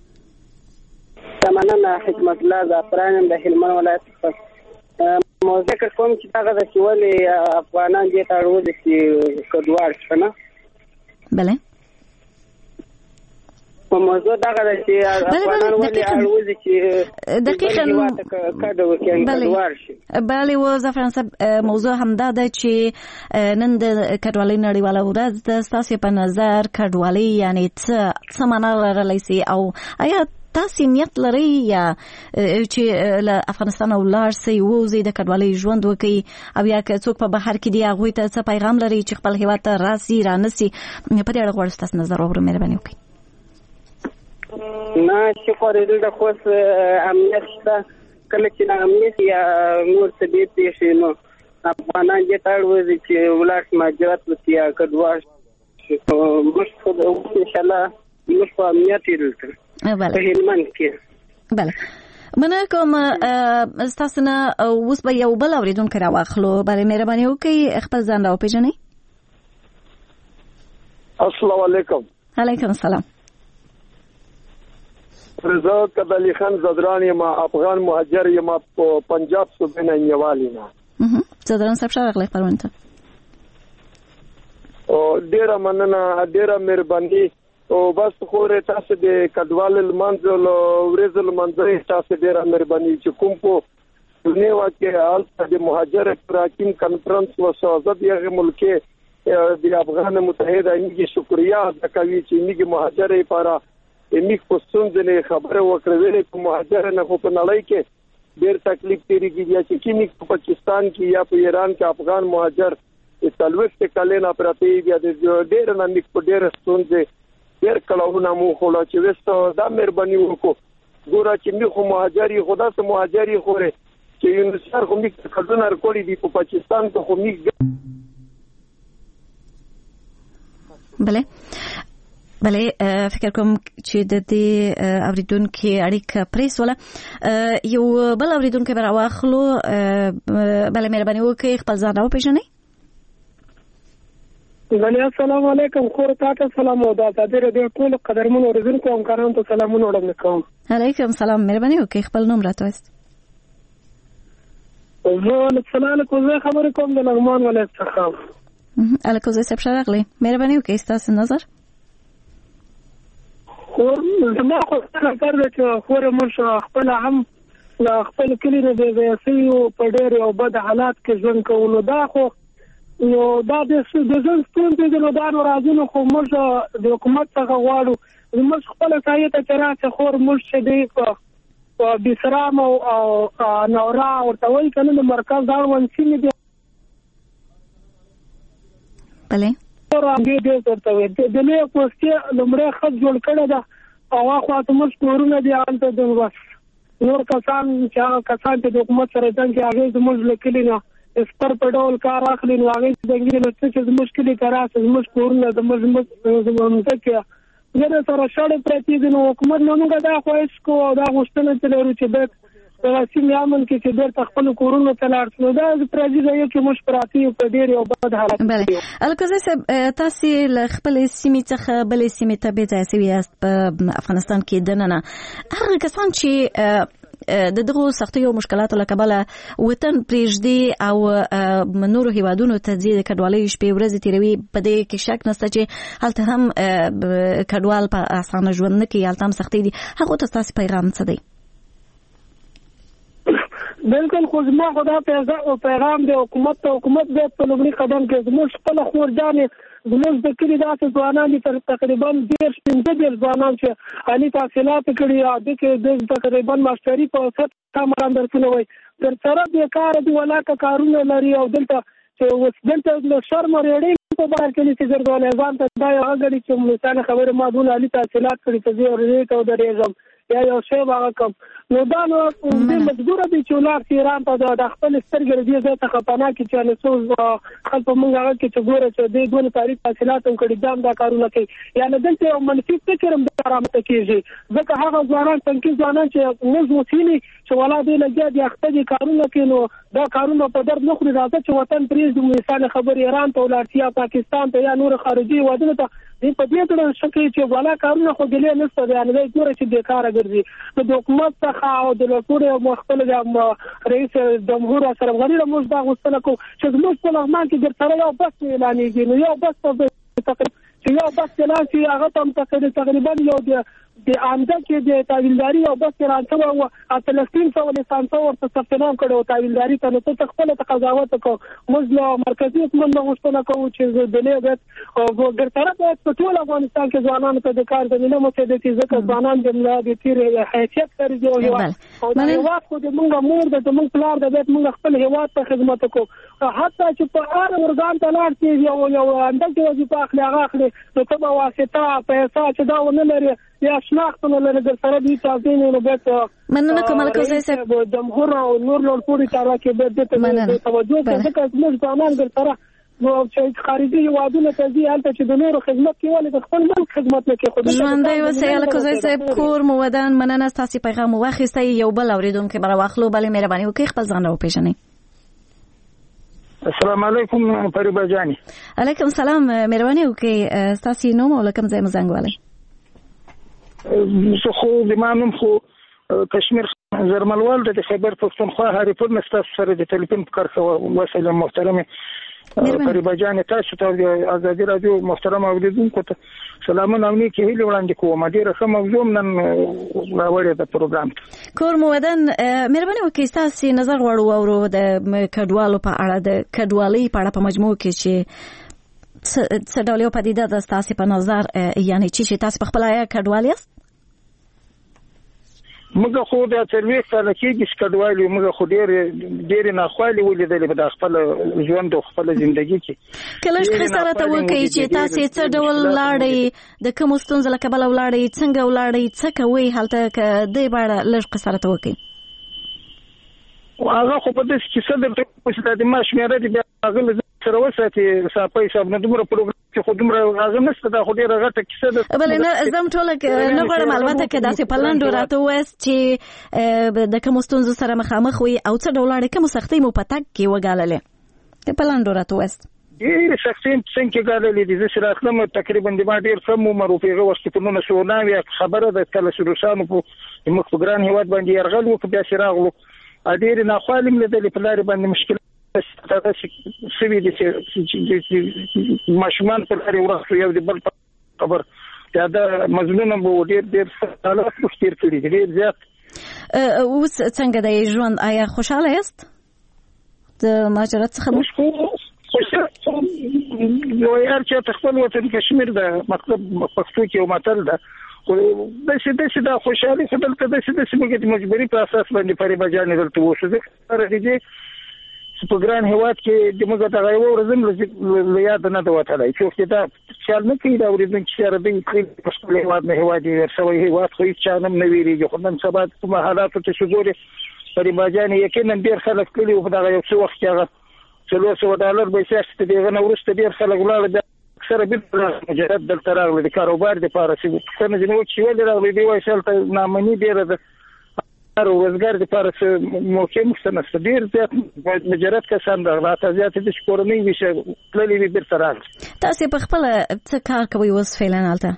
مننه حکمت الله زعفران د هلمند ولایت څخه موضوع کوم چې هغه د ولې افغانان دې ته ورځي چې کډوال شنه بله په موضوع دغه د چې افغانان ولې اړوځي چې دقیقاً کډه وکړي کډوال شي. بله و زعفران صاحب موضوع همدا ده چې نن د کډوالۍ نړیواله ورځ ده. ستاسو په نظر کډوالۍ یعنی څه څه معنا لرلی سي او آیا تاسو نیت لرئ یا چې له افغانستان ولاړ سئ ووځئ د کډوالۍ ژوند وکړئ او یا که څوک په بهر کې دي هغوی ته څه پیغام لرئ چې خپل هیواد ته راسي رانسي؟ په دې اړه غواړم ستاسو نظر واورم، مهرباني وکړئ. نه شکر دې خو امنیت شته، کله چې نه امنیت یا نور څه دې پیښې نو افغانان دې ته اړوځي چې ولاړ مهاجرت وکړي یا کډوال شي. موږ خو انشاءالله موږ په امنیت یې دلته په هلمند کې. بله مننه کوم ستاسو نه. اوس به یو بل اورېدونکی راواخلو. بله مهرباني وکړئ خپل ځان راوپېژنئ. السلام علیکم. علیکم السلام. رضا کبلی خان زدران یم، افغان مهاجر یم په پنجاب صوبې نه نیوالي نه. زدران صاحب ښه راغلی خپرونې ته. ډېره مننه، ډېره مهرباني. او بس خو تاسو د کډوال لمانځلو ورځ لمانځي تاسو ډېره مهرباني چې کوم په دنیا کې حالت د مهاجر تراکیم کانفرنس وسازت یغه ملک د افغان متحده ایږي شکریا د کوي چې نیګ مهاجر لپاره نیک پښتون دې خبره وکړلې په مهاجر نه خو په نړۍ کې ډېر تکلیف تیریږي چې کینی په پاکستان کې یا په ایران کې افغان مهاجر تلوث کلینا پراتی بیا د ډېر نه نیک په ډېر ستونزې ډېر کلاونه مو خلا چې وسته دا مهرباني وکړو ګوره چې می خو مهاجري خدا سه مهاجري خوره چې یو نشر خو می کډونه رکوړي دی په پاکستان کې خو می. بله بله فکر کوم چې د دې اوریدونکو اړیکه پریسوله. یو بل اوریدونکو به راواخلو. بله مهرباني وکړئ خپل ځان راوپېژنئ. بله السلام علیکم. خور تاسو سلام او د دې د ټول قدرمنو اوریدونکو همکارانو ته سلامونه وړاندې کوم. علیکم سلام. مهرباني وکړئ خپل نوم راته وایاست. زه السلام علیکم. زه خبرې کوم د لغمان ولایت څخه. علیکم صاحب ښه راغلی. مهرباني وکړئ ستاسو نظر. زما خو کار دی چې خور موږ خپل هم له خپل کلي نه د سیو په ډېر او بد حالات کې ژوند کوو. نو دا خو نو دا د ژوند ستونزې دي. نو دا نو راځي نو خو موږ د حکومت څخه غواړو موږ خپله سایې ته چې راشي خور موږ چې دی په بسرام او نورا ورته وایي که نه د مرکز اړوند سیمې دي. بله دې دې ورته وایي د لویې پوستې لومړی خط جوړ کړی ده او هاخوا ته موږ کورونه دي هلته د بس نور کسان چې هغه کسان چې د حکومت سره جنګ کوي هغوی زموږ له کلي نه سپر په ډول کار اخلي. نو هغوی جنګي نو څه چې زموږ کلي ته راسي زموږ کورونه زموږ مځکې ډېرې سره شړې پرتې دي. نو حکومت نه موږ دا خواهش کوو او دا غوښتنه چې لرو چې باید دغه سیمې امن کې چې بیرته خپلو کورونو ته لاړ شو. نو دا پردي ځایو کې موږ پراته یو په ډېر یو بد حالت. بله الکوزی صاحب تاسې له خپلې سیمې څخه بلې سیمې ته بېځایه سوي یاست په افغانستان کې دننه. هغه کسان چې د دغو سختیو او مشکلاتو له کبله وطن پرېږدي او نورو هیوادونو ته ځي د کډوالۍ شپې ورځې تېروي په دې کې شک نشته چې هلته هم کډوال په اسانه ژوند نه کوي، هلته هم سختۍ دي. هغو ته ستاسې پیغام څه دی؟ بالکل خو زما خو دا پیغام دی حکومت ته. حکومت باید په لومړي قدم کې زموږ خپله خورجانې زموږ د کلي داسې ځوانان دي تقریبا دېرش پنځه دېرش ځوانان چې عالي تحصیلات کړي یا د کې تقریبا ماسټري په سطح باندې درسونه وایي ترسره بېکاره دي ولاکه کارونه لري او دلته چې اوس دلته له شرم ریړۍ په بهر کې چې ګرځولی ځان ته دا یو هغه ګڼي چې مثال خبرې ما دونه عالي تحصیلات کړي چې زه ورځې ته ودرېږم یا یو شی به هغه کم. نو دا نو دې مجبوره دي چې ولاړ شي ایران ته د خپل سترګې دې ځای څخه پناه کړي چې څو خلک موږ هغه کې چې ګوره چې دې دونه تاریخ تحصیلات هم کړي دا هم دا کارونه کوي یا نه دلته یو منفي فکر هم رامنځته کېږي ځکه هغه ځوانان تنکي ځوانان چې موږ وسیلي چې ولا دې لګیا دي اخته دي کارونه کوي نو دا کارونه په درد نه خوري. راځه چې وطن پرېږدو مثال خبرې ایران ته ولاړ شي یا پاکستان ته یا نور خارجي هېوادونو ته دې په دې ډول ښه کوي چې ولا کارونه خو ګیلې نشته دی یعنې دی ګوره چې بېکاره ګرځي. نو د حکومت څخه او د ټولو خپل د رئیس جمهور اشرف غني موږ دا غوښتنه کوو چې زموږ په لغمان کې درسره یو بس اعلانېږي نو یو بس په چې یو بس چلان شي هغه ته تقریبا یو د آمده کې د تحویلداري او بس رانته او فلسطین سره لیسانس ورته ثبتنام کړو تحویلداري ته نو ته خپل قضاوت وکړو موږ مرکزی حکومت نو غوښتنه کوو چې د لیګت او ګرځره په ټول افغانستان کې ځوانانو ته د کار زمينه مساعده دي ځکه ځوانان د ملي تیر حیثیت لري او یو او د هیواد خو د موږ مور د موږ پلار د بیت موږ خپل هیواد ته خدمت وکړو حتی چې په هر ورګان ته لاړ شي یو یو اندازه وظیفه اخلي هغه اخلي نو ته به واسطه پیسې چې دا ونه لري یا شناخت نه لري د سره دي تاسو نه بیت مننه کوم کوزه سه د جمهور او نور نور پوری کارا کې به د توجه ځکه موږ ځوانان د سره نو چې خارجي هیوادونو ته ځي هلته چې د نورو خدمت کوي د خپل ملک خدمت نه کوي ژوندۍ وسایل کوزه سه کور مودان مننه تاسو پیغام واخیسته یو بل اوریدونکو برا واخلو بل مهرباني وکړئ خپل ځان راو پیژنئ. السلام علیکم فریبا جانی. علیکم سلام مهرباني وکړئ تاسو نوم او کوم ځای مزنګ والي. زه خو د مانوم خو کشمیر زرملوال د خیبر پښتونخوا هریپور مستاس سره د ټلیفون په کار کوم وسایل محترمه فریبا جانی تاسو ته د ازادي رادیو محترم اوریدونکو ته سلامونه او نیکی هیله وړاندې کوم. ډیره ښه موضوع نن راوړی د پروګرام کور مودن مهرباني وکړئ تاسو نظر غواړو اورو د کډوالو په اړه د کډوالۍ په اړه په مجموع کې چې څه ډول یو پدیده ده تاسو په نظر یعنی چې تاسو په خپل آیا کډوال یاست؟ موږ خو د څلوي سره کې کډوالي موږ خو ډېر ډېر نه خوالي ولیدل په خپل ژوند او خپل ژوندۍ کې کله چې سره ته وکړي چې تاسو څه ډول لاړې د کوم ستونزې لکه بل ولاړې څنګه ولاړې څه کوي هلته ک دې باندې لږ قصره ته وکړي هغه خو په دې کې څه د پوښتنه د ماش مېره دي هغه سره وساتي صاحب صاحب نه دومره پروګرام چې خو دومره هغه نشته دا خو ډیره غټه کیسه ده بل نه زم ټول نه غواړم البته کې داسې پلاندو راته وست چې د کوم ستونزو سره مخامخ وي او څه ډول کوم سختۍ مو پتاک کې وګاللې ته پلاندو راته وست ډېر سختۍ څنګه ګاللې دي چې راخلم تقریبا د ما ډېر کم عمر او پیغه وخت په نو سوناوي خبره ده کله چې روسانو په مخ په ګران هیواد باندې يرغل وکړ بیا شراغلو ډېر نه خالم لیدل په لارې باندې مشکل دا سوي دي چې ماشومان په لارې ورسره یو د بل خبر دا د مظلوم مو ډېر ډېر حالات مشتر کړي دي ډېر زیات. اوس څنګه د ژوند آیا خوشاله یاست د مهاجرت څخه؟ خوشاله یو یار چې خپل وطن کشمیر د مطلب پښتو کې یو متل ده د څه د څه د خوشاله خپل ته د څه د څه د مجبوري په اساس باندې فریبا جان دلته وشو ده راځي په ګران هیواد کې د موږ ته غوړو ورزم له یاد نه دوته لای چې دا خیال نه کوي دا ورزم چې سره د په خپل هیواد نه هیواد یې ورسوي هیواد خو هیڅ چانم نه ویریږي خو نن سبا په حالاتو ته شګوري فریبا جان یقینا ډیر خلک کلی په دغه یو څه وخت هغه څلور سوه ډالر به سیاست دیغه نو ورسته ډیر خلک ولاړ اکثره به مجرد د تراغله د کاروبار د پاره چې څنګه جنو چې ولې راغلي دی وای شلته نامنی ډیر د او روزګار د پاره موقع مستنه ډیر زیات مجرد کسان راته زیات د شکورنی وشه کلی به برتران تاسو په خپل څه کار کوي اوس فعلا حالته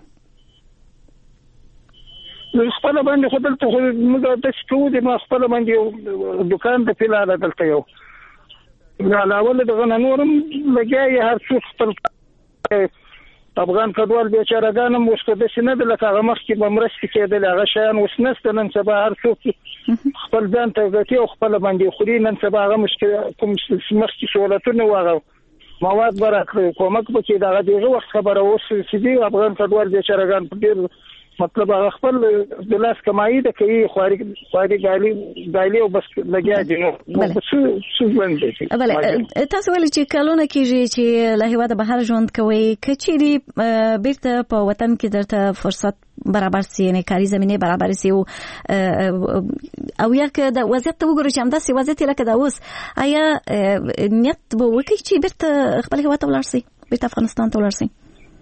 نو خپل باندې خپل ته موږ د شکو د ما خپل باندې دکان د فعلا دلته یو نه اول د غنانورم لګي هر څه خپل افغان کډوال بیچارهګانم اوس په دې نه د لکه مخ کې بمرستي کېدل هغه شیان اوس نشته نن سبا هر څوک خپل ځان ته غتی او خپل باندې خوري نن سبا هغه مشکل کوم مخ کې سہولتونه واغ مواد برابر کومک به دا دغه وخت خبره اوس چې دی افغان کډوال بیچارهګان په ډیر مطلب هغه خپل د لاس کمایي د کوي خواري خواري غالي غالي او بس لګیا دي نو څه څه باندې بله تاسو ولې چې کلونه کېږي چې له هیواده بهر ژوند کوي کچېری بیرته په وطن کې درته فرصت برابر سي نه کاری زمينه برابر سي او او یا که د وضعیت ته وګورئ چې همداسې وضعیت لکه دا اوس آیا نیت به وکړي چې بیرته خپل هیواد ته ولاړ سي بیرته افغانستان ته ولاړ سي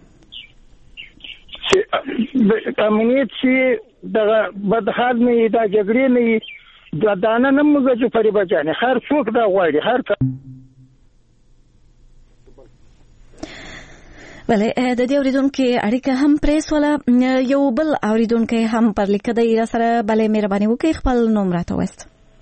چې امنیت چې دغه بدحال نه دا جګړې نه دا دانه نه موږ چې فریبا جان هر څوک دا غواړي هر بله د دې اوریدونکو اړیکه هم پریس ولا یو بل اوریدونکو هم پر لیکه د را سره بله مهرباني وکړئ خپل نوم راته وست.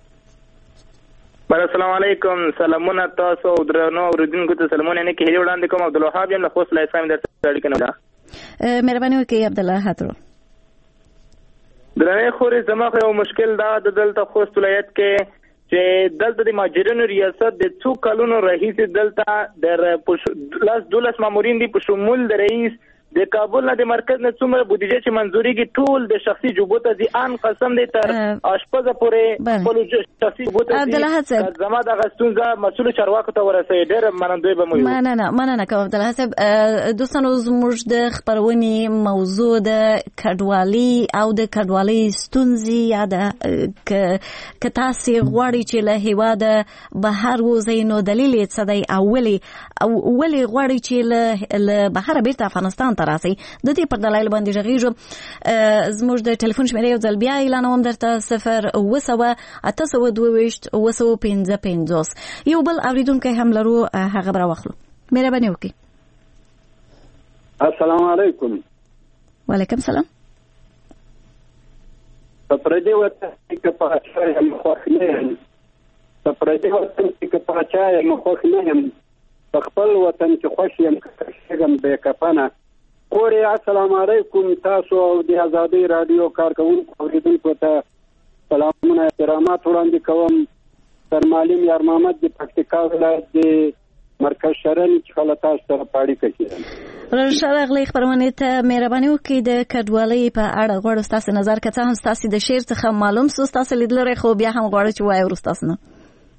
بله السلام علیکم سلامونه تاسو درنو اوریدونکو ته سلامونه نه کې وړاندې کوم عبدالوهاب یم له خوست له اسلام درته اړیکه نه مهرباني وکړئ عبد الله حاترو. درنه خوري زما خو مشکل دا د دلته خوست ولایت کې چې دلته د ماجرینو ریاست د څو کلونو رئیس دلته د لاس دولس مامورین دی په شمول د رئیس د کابل نه د مرکز نه څومره بودیجه چې منځوري کی ټول د شخصي جوبو ته دي ان قسم دی تر اشپزه پورې خپل شخصي جوبو ته دي زما د غستونزه مسؤل چارواکو ته ورسې ډېر منندوی به مو نه نه نه مننه کوم عبد الله صاحب. دوستانو زموږ د خبرونې موضوع د کډوالي او د کډوالي ستونزې یا د ک تاسو غواړئ چې له هیواده بهر وځئ نو دلیل یې څه دی او ولې او ولې غواړئ چې له بهر بیرته افغانستان راسي؟ د دې پر دلایل باندې غږیږو. زموږ د ټلیفون شمیره یو ځل بیا اعلانوم درته صفر اوه سوه اته سوه دوه ویشت اوه سوه پنځه پنځوس. یو بل اوریدونکی هم لرو هغه به راواخلو. مهرباني وکړئ. السلام علیکم. وعلیکم سلام. په پردي وطن کې پاچا یم خوښ نه یم. په پردي وطن کې پاچا یم خوښ نه یم. په خپل وطن کې خوښ یم کښېږم بې کفنه. کورې السلام علیکم. تاسو او د ازادۍ راډیو کارکوونکو اوریدونکو ته سلامونه احترامات وړاندې کوم. سر معلم یار محمد د پکتیکا ولایت د مرکز شرن څخه تاسو سره پاړی کوي. راغلی خبرونه ته مهرباني وکړئ. د کډوالۍ په اړه غواړم تاسو نظر کته هم تاسو د شعر څخه معلوم سو تاسو لیدلره خو بیا هم غواړم چې وایو تاسو نه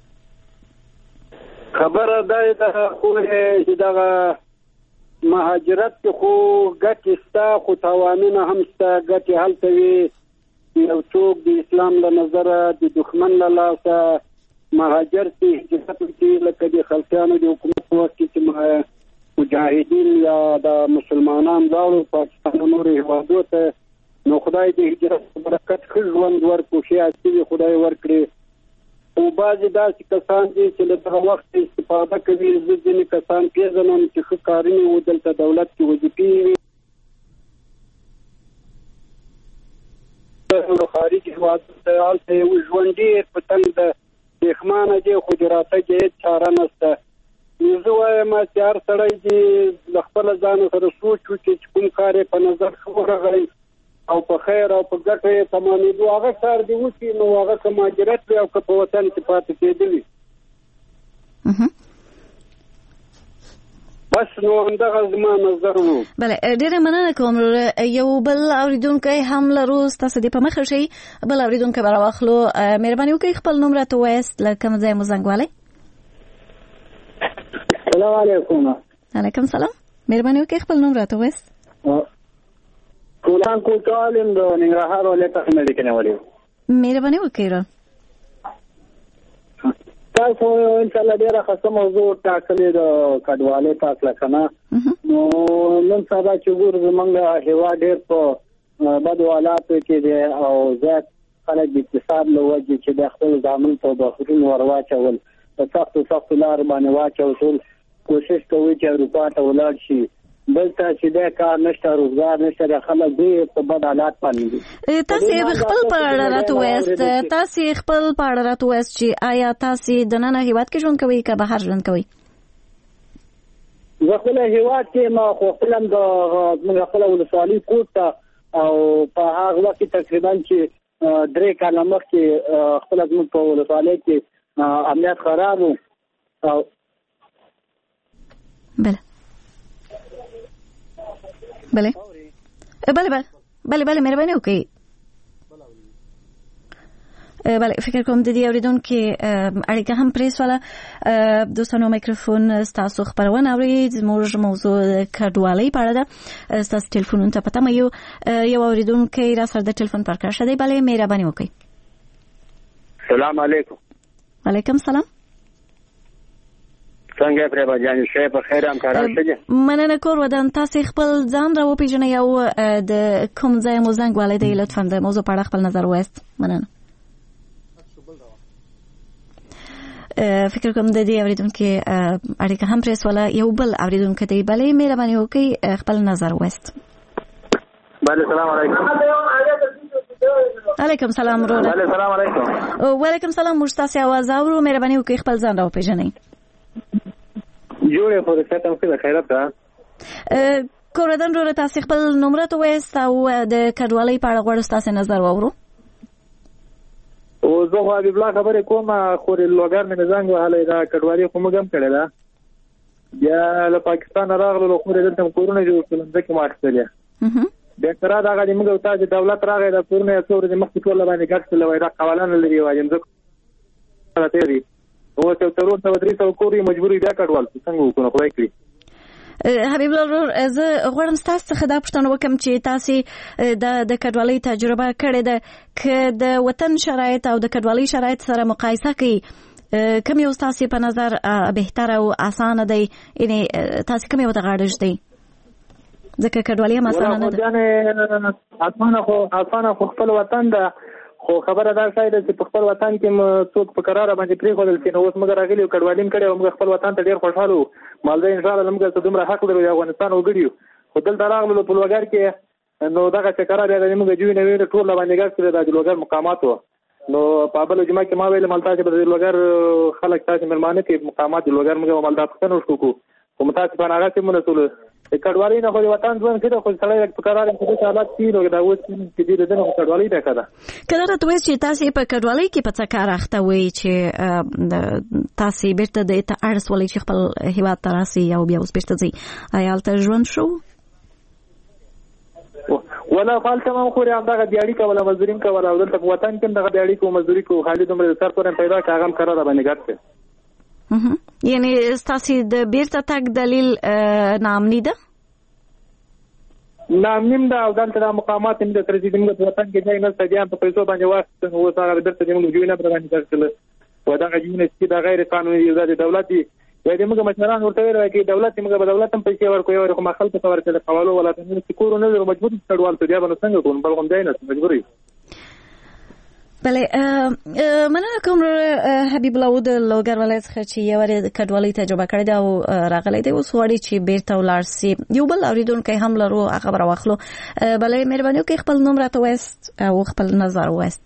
خبره ده خو چې دا مهاجرت خو ګټ استا خو توانونه هم ستا ګټ هلته وي. یو څوک د اسلام له نظره د دښمن له لاسه مهاجر سي هجرت کوي لکه د خلکانو د حکومت په وخت کې مجاهدین یا د مسلمانان لاړو پاکستان نور هیوادو ته نو خدای د هجرت برکت ښه ژوند ورکړي چې خدای ورکړي. او بعضې داسې کسان دي چې له دغه وخت استفاده کوي. زه ځینې کسان پېژنم چې ښه کارونه و دلته دولت کې وظیفې وي خارج هېوادونو ته هلته یو ژوند ډېر په تنګ ده پېښمانه دی خو د راتګ هېڅ چاره نشته. نو زه وایم چې هر سړی چې له خپله ځانه سره سوچ وکړي چې کوم کار یې په نظر ښه ورغلی او په خیر او په ګټه یې تمامېدو هغه کار دې وکړي نو هغه که مهاجرت وي او که په وطن کې پاتې کېدل وي بس نو همدغه زما نظر و. بله ډېره مننه کوم. یو بل اوریدونکی هم لرو ستاسو دې په مخه شي. بل اوریدونکی به راواخلو. مهرباني وکړئ خپل نوم راته ووایاست له کوم ځای مو زنګ والی. السلام علیکم. علیکم سلام. مهرباني وکړئ خپل نوم راته ووایاست. کولان کوټالم د ننګرهار ولایت څخه لیکنه ولیو. مهرباني وکړئ. تاسو ان شاء الله ډیره خاصه موضوع ټاکلې د کډوالۍ په اړه کنه نو نن سبا چې ګور زمونږ هوا ډیر په بدو حالاتو کې دی او زیات خلک د اقتصاد له وجې چې د خپل ځامن په بخښنې ورواچول په سختو سختو لار باندې واچول کوشش کوي چې اروپا ته ولاړ شي. بلته چې دا کار نشته روزګار نشته خلک دې په بد حالات باندې دي. تاسو خپل په اړه راته وایاست تاسو خپل په اړه راته وایاست چې آیا تاسو د نن هیواد کې ژوند کوئ که بهر ژوند کوئ؟ زه خپل هیواد کې ما خو خپلم د موږ خپل ولسوالۍ کوټ ته او په هغه وخت تقریبا چې درې کاله مخکې خپل زموږ په ولسوالۍ کې امنیت خراب و او بله بله بله بله بله بله مهرباني وکړئ. بله فکر کوم د دې اوریدونکو اړیکه هم پرې سواله. دوستانو میکروفون ستاسو خبرونه اوري. زموږ موضوع کډوالۍ په اړه ده. ستاسو ټلیفونونو ته پته مې یو یو اوریدونکی را سره د ټلیفون پر کار شوی. بله مهرباني وکړئ. سلام علیکم. وعلیکم سلام. څنګه پرې باندې شي په خیر هم کارا شې؟ مننه کور ودان. تاسو خپل ځان را وپیژنئ او د کوم ځای مو زنګ والي دی لطفا د موضوع په اړه خپل نظر وایست. مننه. فکر کوم د دې اوریدونکو اړیکه هم پرې سواله. یو بل اوریدونکو دی. بله مهرباني وکړئ خپل نظر وایست. بله سلام علیکم. علیکم سلام وروره. بله سلام علیکم. وعلیکم سلام. موږ تاسو आवाज اورو. مهرباني وکړئ خپل ځان را وپیژنئ. جوړه فرصت هم کې خیرت ده. کوردن رو تاسو خپل نمبر ته وایست او د کډوالۍ په اړه غواړم تاسو نظر واورو. او زه خو حبیب الله خبرې کوم خو لوګر مې زنګ وهلی دا کډوالۍ خو موږ هم کړې ده. بیا له پاکستان راغلو خو دلته کورونه جوړ کړل ځکه ما اخیستلې. بیا تر دا غاډي موږ ته چې دولت راغی دا کورونه څو ورځې مخکې ټول باندې ګټ کړل وای دا قوانین لري وایم ځکه راته دی. او څو تر اوسه درې سو کورې مجبورې بیا کډوال څنګه وکړو خدای کړی. حبیب الله زه غواړم تاسو څخه دا پوښتنه وکم چې تاسو د د کډوالۍ تجربه کړې ده که د وطن شرایط او د کډوالۍ شرایط سره مقایسه کړئ کوم یو تاسو په نظر بهتر او اسانه دی یعنی تاسو کوم یو ته غاړه دی ځکه کډوالۍ هم اسانه نه ده. اسانه خو اسانه خو خپل وطن ده خو خبره دا شاید چې په خپل وطن کې څوک په قرار باندې پری خو دلته نو اوس موږ راغلی او کډوالیم کړي او موږ خپل وطن ته ډیر خوشاله وو مالدار ان شاء الله موږ ته دومره حق لرو افغانستان وګړي خو دلته راغلو په لوګر کې نو دغه چې قرار دی موږ جوړ نه ویل ټول باندې ګر کړی د لوګر مقامات وو نو په بل جمعه کې ما ویل مالته چې د لوګر خلک تاسو مېلمانه کې مقامات د لوګر موږ مالدار څنګه وشو کو کوم تاسو په هغه کې مونږ ټول کډوالۍ نه خو وطن ځوان کړي خو سړی په قرار کې د حالات تیرو دا اوس چې دې دنه کډوالۍ ده کړه کله راته وایي چې تاسو په کډوالۍ کې په څه کار اخته وي چې تاسو بیرته د ارس ولې چې خپل هیواد ته راسي او بیا اوس بیرته ځي آیا تل ژوند شو ولا فال تمام خو هم دغه دیاړي کوله مزدورین کوله او دلته په وطن کې دغه دیاړي کو مزدوري کو خالد عمر سر پورې پیدا کاغم قرار باندې ګټه یعنی تاسو د بیرته تک دلیل نامنی ده نامنیم ده او دلته د مقامات هم د ترجیدیم د وطن کې ځای نه سديان په پیسو باندې واسط هو سره بیرته د موږ جوړینه پر باندې کړل و دا غوښنه چې د غیر قانوني د دولت دی د موږ مشران ورته ویل چې دولت موږ به دولت هم پیسې ورکوي او کوم خلک ته ورکړي قوالو ولا ته چې کور نه مجبور کډوال ته بیا باندې څنګه کوم بل کوم ځای نه مجبوري. بله مننه کوم حبیب الله د لوګر ولایت څخه چې یو ور کډوالۍ تجربه کړې ده او راغلی دی اوس وړي چې بیرته ولاړ سي یو بل اوریدونکو هم لرو خبر واخلو. بله مهرباني وکړئ خپل نوم راته وایست او خپل نظر وایست.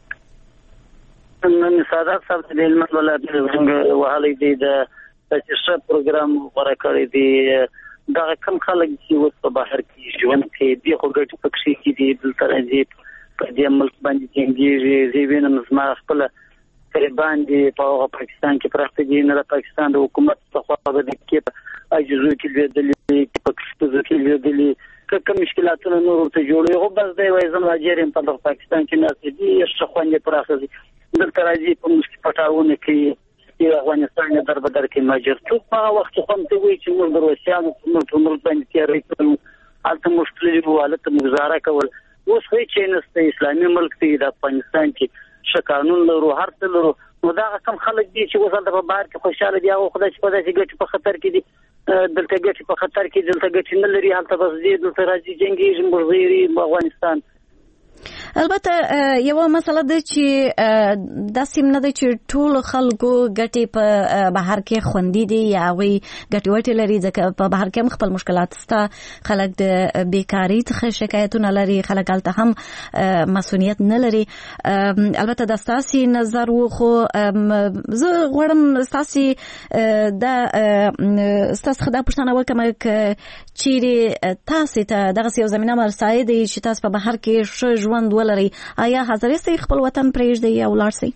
نن ساده صاحب د علم ولایت څنګه وهلې دي د تشریح پروګرام غوړه کړی دی دا کوم خلک چې اوس په بهر کې ژوند کوي دی خو ګټ پکشي کې دي دلته راځي په دې ملک باندې څنګه زیوینم زما خپل قربان دي په پاکستان کې پراخته دي نه د پاکستان د حکومت څخه په دې کې اجازه کې دي په پاکستان کې دي کوم مشکلاتونه نور ته جوړي خو بس دی وای زما جرم په پاکستان کې نه دي شخوانه پراخه دي دلته راځي په مشکل پټاونه کې افغانستان در بدر کې ماجر څو په وخت خو ته وی چې موږ دروسیانو موږ په موږ باندې تیارې کړو البته مشکل دی حالت مزاره کول اوس خو چې نسته اسلامي ملک دی د افغانستان کې ش قانون لرو هر څه لرو نو دا کم خلک دي چې وصل د بهر کې خوشاله دي او خدای چې په دې کې په خطر کې دي دلته ګټي په خطر کې دلته ګټي نه لري هلته بس دې دلته راځي جنگي جمهوریت افغانستان. البته یو مسله ده چې د سیم نه ده چې ټول خلکو ګټي په بهر کې خوندې دي یا وي ګټي وټي لري ځکه په بهر کې خپل مشکلات ستا خلک د بیکاری څخه شکایتونه لري خلک الته هم مسؤلیت نه لري. البته د تاسو نظر و خو زه غواړم تاسو د تاسو خدای پښتنه وکم چې تاسو ته دغه یو زمينه مرسای دي چې تاسو په بهر کې ش ژوند ولري آیا حاضر یې خپل وطن پرېږدي یا ولاړ شي؟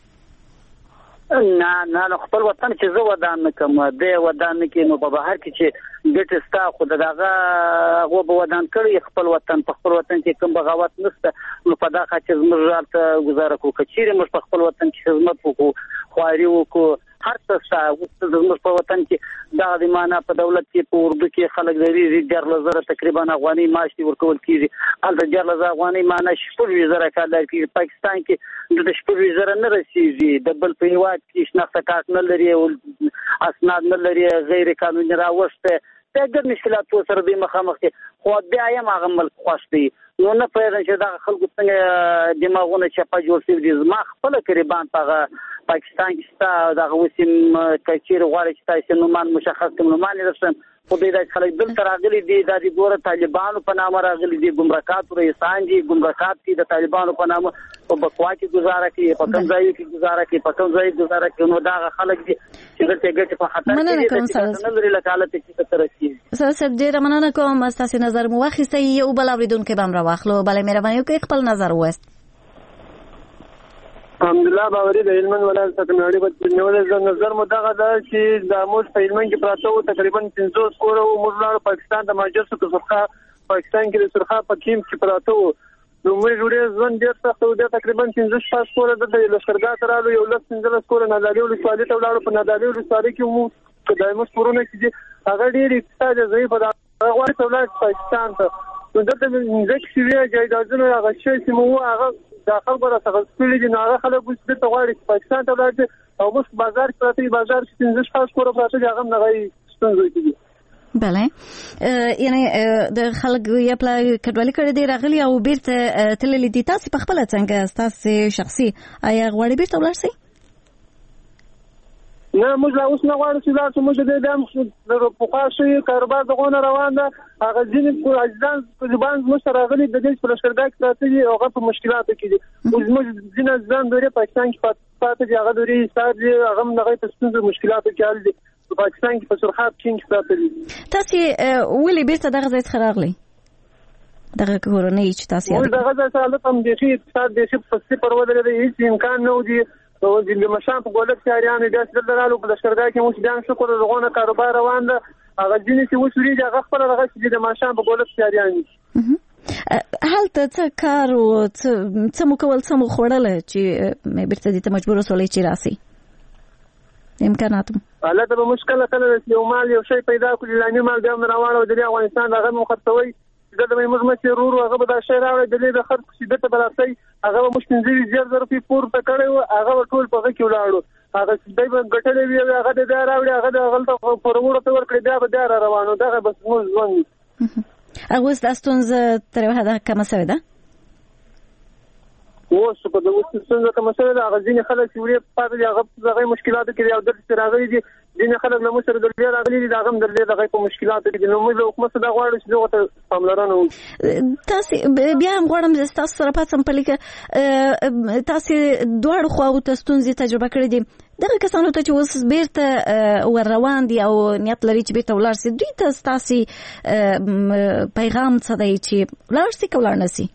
نه نه خپل وطن چې زه ودان کوم د ودان کې نو په بهر کې چې ګټ ستا خو دغه غو به ودان کړی خپل وطن په خپل وطن کې کوم بغاوت نشته نو په دا خاطر موږ راته گزاره کوو کچېره موږ په خپل وطن کې خدمت وکړو خواري وکړو هر څه څه زموږ په وطن کې دا د معنا په دولت کې په اردو کې خلک لري ډېر لزر تقریبا افغاني معاش ورکول کیږي البته ډېر لزر افغاني معنا شپږ وزره کال کې پاکستان کې د شپږ وزره نه رسیږي د بل په هیواد کې شناخته کارت نه لري او اسناد نه لري غیر قانوني راوسته دا د مشکلاتو سره د مخامخ خو بیا یې هغه ملک خوښ دی نو نه پوهېږم چې دغه خلکو څنګه دماغونه چپه جوړ شوي دي زما خپله قریبان په هغه پاکستان کې شته دغه اوس یې که چېرې غواړې چې تاسې نومان مشخص کړم نومان یې درشم خو دوی داسې خلک دلته راغلي دي دا د ګوره طالبانو په نامه راغلي دي ګمرکاتو رئیسان دي ګمرکات کې د طالبانو په نامه په بکوا کې ګزاره کوي په کوم ځای کې ګزاره کوي په کوم ځای ګزاره کوي نو دغه خلک دي چې دلته ګټې په خطر کې دي نه لري لکه حالت چې څه رسېږي. استاد صاحب ډېره مننه کوم ستاسې نظر مو واخیستی یو بل اورېدونکی به هم راواخلو بله مهرباني وکړئ خپل نظر ووایاست. الحمدلله باوري د هلمند ولایت ساتنوړي په نیولې نظر مو دغه ده چې د موږ په هلمند کې پراته وو تقریبا پنځوس کوره وو موږ لاړو پاکستان ته مهاجر شو سرخا پاکستان کې د سرخا په کیم کې پراته وو نو موږ جوړې ځوان ډېر سخت و د تقریبا پنځوس شپږ کوره د لښکرګاه ته رالو یو لس پنځلس کوره نادعلي ولسوالۍ ته ولاړو په نادعلي ولسوالۍ کې مو دایمه کورونه چې هغه ډېر اقتصاد ضعیف ده هغه غواړي ته ولاړ پاکستان ته نو دلته ځکه چې وی جایدادونه هغه شی چې مو هغه داخل غره څنګه سپېلې دي نو هغه خلک اوس د غواړي پاکستان ته ولاړ او اوس بازار کې پراته بازار کې پنځه شپږ کوره پراته دي هغه نه غي ستونزې دي. بله یعنی د خلک یې پلا کډوالي کړې دي راغلي او بیرته تللي دي تاسې په خپله څنګه ستاسې شخصي آیا غواړئ بیرته ولاړ شئ؟ نه موږ لا اوس نه غواړو چې لاړ شو موږ د دې د پخوا شوي کاروبار دغونه روان ده هغه ځینې عاجزان طالبان زموږ سره راغلي د دې په لښکرګاه کې پراته دي او هغه په مشکلاتو کې دي اوس موږ ځینې عاجزان دورې پاکستان کې پاته دي هغه دورې ایستاد دي هغه هم دغه په ستونزو مشکلاتو کې حل دي په پاکستان کې په سرخاب کې پراته دي. تاسې ولې بیرته دغه ځای څخه راغلئ دغه کورنۍ چې تاسې موږ دغه ځای څخه هلته هم بیخي اقتصاد بیخي په صفر ودرېدی هېڅ امکان نه و دي او د مشان په ګولک سیاریانو داسې دلته رالو په لښکرګاه کې اوس بیا شکر دغونه کاروبار روان ده هغه ځینې چې اوس وریږي هغه خپله دغه چې د مشان په ګولک سیاریان دي. هلته څه کار و څه مو کول څه مو خوړله چې بیرته دې ته مجبور شولئ چې راسئ امکانات مو هلته به موږ کله کله یو مال یو شی پیدا کړو لاني مال بیا هم راواړو د دې افغانستان هغه مو خرڅوئ دلته به موږ مچې رورو هغه به دا شی راوړی د دې د خرڅ چې دلته به راسئ هغه به موږ پنځه زر زر روپۍ پورته کړی و هغه به ټول په هغه کې ولاړو هغه چې دی به ګټلی وي هغه د بیا راوړي هغه د هغلته پوروړو ته ورکړي بیا به بیا را روانو دغه بس زموږ ژوند وي. هغه اوس دا ستونزه تر یوه حده کمه شوې ده اوس په د اوس ستونزه کمه شوې ده هغه ځینې خلک چې وړې پاتې دي هغه په هغې مشکلاتو کې دي او دلته چې راغلي دي ځینې خلک له موږ سره د دې راغلي دي د هغه هم د دې د هغې په مشکلاتو کې دي نو موږ له حکومت څخه دا غواړو چې دغو ته پاملرنه وکړي. تاسې بیا هم غواړم ستاسو سره پاتم په لیکه تاسې دواړو خواو ته ستونزې تجربه کړې دي دغه کسانو ته چې اوس بیرته ور روان دي او نیت لري چې بیرته ولاړ سي دوی ته ستاسې پیغام څه دی چې ولاړ سي که ولاړ نه سي؟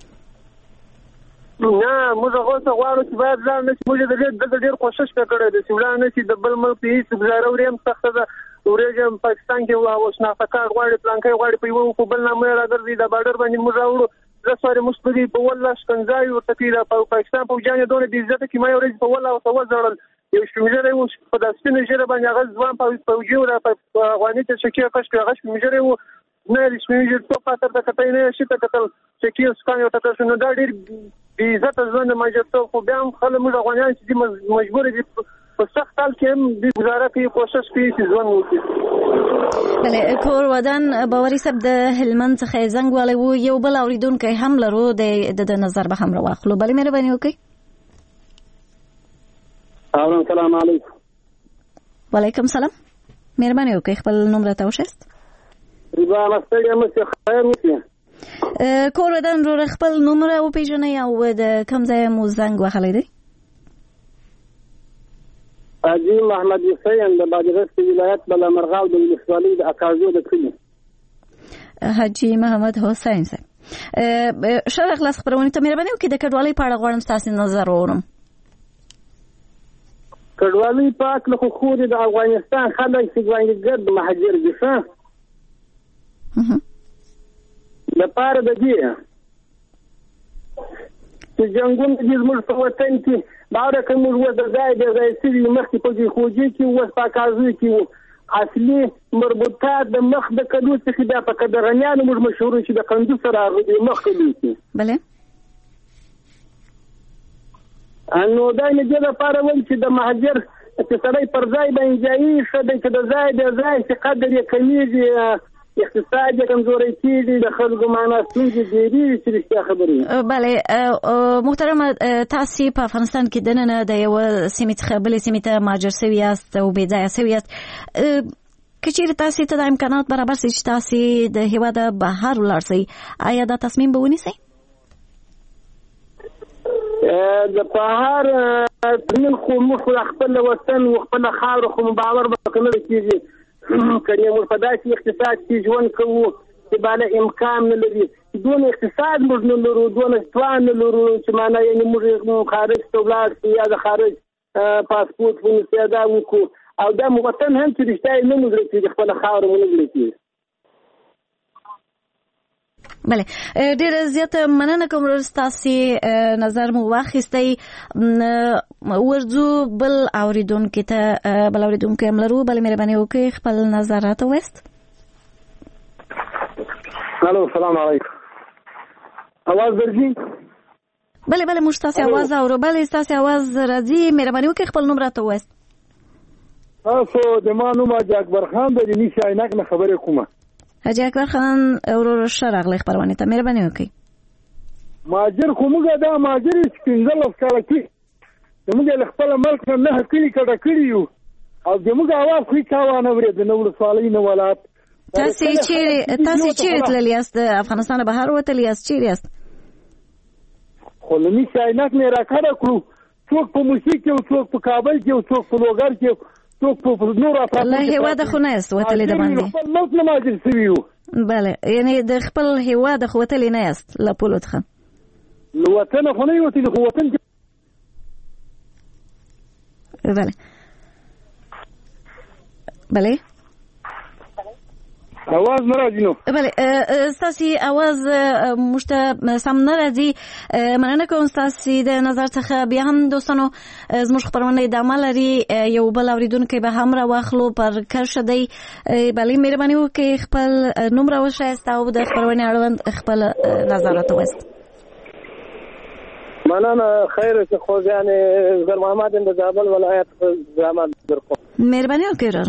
نه موږ هغه څه غواړو چې باید ولاړ نه شي موږ د دې دلته ډېر کوشش پې کړی دی چې ولاړ نه شي د بل ملک په هېڅ ګزاره وړې هم سخته ده وریږي هم پاکستان کې اوس شناخته کارت غواړي پلانکی غواړي په یوه په بل نامه یې راګرځي د بارډر باندې موږ راوړو زه سوارې موږ په دې په اووه شکنځاوي ورته کوي د پاکستان پوځیان یې دونه بې عزته کړي ما یې ورځې په اووه ورته وځړل یو شپېمژری و په دا سپینه ژیره باندې هغه ځوان پوځي و په افغاني ته چکې کش کړي هغه شپېمژری و نه یې شپېمژر څوک خاطر ته کتلی نه یې شي ته کتل چکې سکان یې ورته کړ شو نو دا ډېر بې عزته ژوند د مهاجرتوب خو بیا هم خلک موږ افغانیان چې دي مجبوره دي په سخت حال کې هم دوی ګزاره کوي کوشش کوي چې ژوند وکړي. بله کور ودان باوري صاحب د هلمند څخه یې زنګ والی و یو بل اورېدونکی هم لرو د د نظر به هم راواخلو بلې مهرباني وکړئ. السلام علیکم. وعلیکم سلام مهرباني وکړئ خپل نوم راته وښایاست. رضا مستړی یم چې خیر وکړي. کور ودان وروره خپل نوم را وپېژنئ او د کوم ځای مو زنګ وهلی دی؟ حاجي محمد حسین د بادغیس ولایت بلامرغاو د ولسوالۍ د اکازو د کلي. حاجي محمد حسین صاحب ښه راغلاست خپرونې ته مهرباني وکړئ د کډوالۍ په اړه غواړم ستاسې نظر واورم. کډوالۍ په هکله خو خورې د افغانستان خلک چې ګرد مهاجر دي ښه لپاره د دې چې جنګونه دي زموږ په وطن کې باوره که موږ اوس د ځای د ځای سوي مخکې په خوجې کې اوس په اکازو کې وو اصلي مربوطات د مخ د کدو څخه بیا په قدرغنیانو موږ مشهور چې د قندو سره راغلي مخ کدو کې بله نو دا نه دې لپاره وایي چې د مهاجر چې سړی پر ځای باندې ځایي ښه دی چې د ځای د ځای چې قدر یې کمیږي اقتصاد یې کمزوری کېږي، د خلکو معنا ستونزې ډېرېږي چې رښتیا خبرې. بله محترمه، تاسې په افغانستان کې دننه د یوه سیمې څخه بلې سیمې ته مهاجر سوي یاست او بې ځایه سوي یاست. که چېرې تاسې ته دا امکانات برابر شي چې تاسې د هېواده بهر ولاړ شئ، آیا دا تصمیم به ونیسئ؟ د بهر تمین خو موږ خپل وطن و خپله خاوره خو باور به نه کېږي، که موږ په داسې اقتصاد کې ژوند کوو چې بالا امکان نه لري، دونه اقتصاد موږ نه لرو، دونه توان نه لرو چې معنا یعنې موږ خارج ته ولاړ شو یا د خارج پاسپورټ ونیسو یا دا وکړو، او دا وطن هم چې رښتیا یې نه موږ کېږي، خپله خاوره مو نه کېږي. بله، ډیره زیاته مننه کوم ورور، ستاسې نظر مو واخیستی. ورځو بل اوریدونکي ته بل اوریدونکي هم لرو، بله مهرباني وکړئ خپل نظر راته ووایاست. الو، سلام علیکم. اواز درځي؟ بله بله، موږ ستاسې اواز اورو. بله، ستاسې اواز راځي، مهرباني وکړئ خپل نوم راته ووایاست. تاسو د ما نوم حاجي اکبر خان د نیسي عینک نه خبرې کومه. حاجي اکبر خان ورور ښه راغلی خپرونې ته، مهرباني وکړئ. مهاجر خو موږ دا مهاجر چې پنځلس کاله کې زموږ له خپل ملک نه نه کلي کډه کړي یو، او زموږ اواز خو هېچا وانه اورېد، نه ولسوالۍ نه ولایت. تاسې چیرې تاسې چیرې تللي یاست؟ د افغانستان بهر وتلي یاست؟ چیرې یاست؟ خو له نیسي عینک نه یې راکډه کړو، څوک په موسیق کې، څوک په کابل کې، څوک په لوګر کې، څوک په نور افغانستان. له هېواده خو نه یاست وتلي د باندې؟ خپل ملک نه مهاجر شوي یو. بله، یعنې د خپل هېواده خو وتلي نه یاست له پولو څخه؟ له وطنه خو نه یې وتلي، خو وطن کې. بله بله اواز نه راځي نو. بله، ستاسې اواز موږ ته سم نه راځي. مننه کوم ستاسې د نظر څخه. بیا هم دوستانو، زموږ خپرونه ادامه لري، یو بل اورېدونکی به هم راواخلو، پر کرښه دی. بله، مهرباني وکړئ خپل نوم راوښایاست او د خپرونې اړوند خپل نظر راته ووایاست. مننه. خیر چې خو یعنې زر محمد د زابل ولایت زحمت درکوم. مهرباني وکړئ وروره.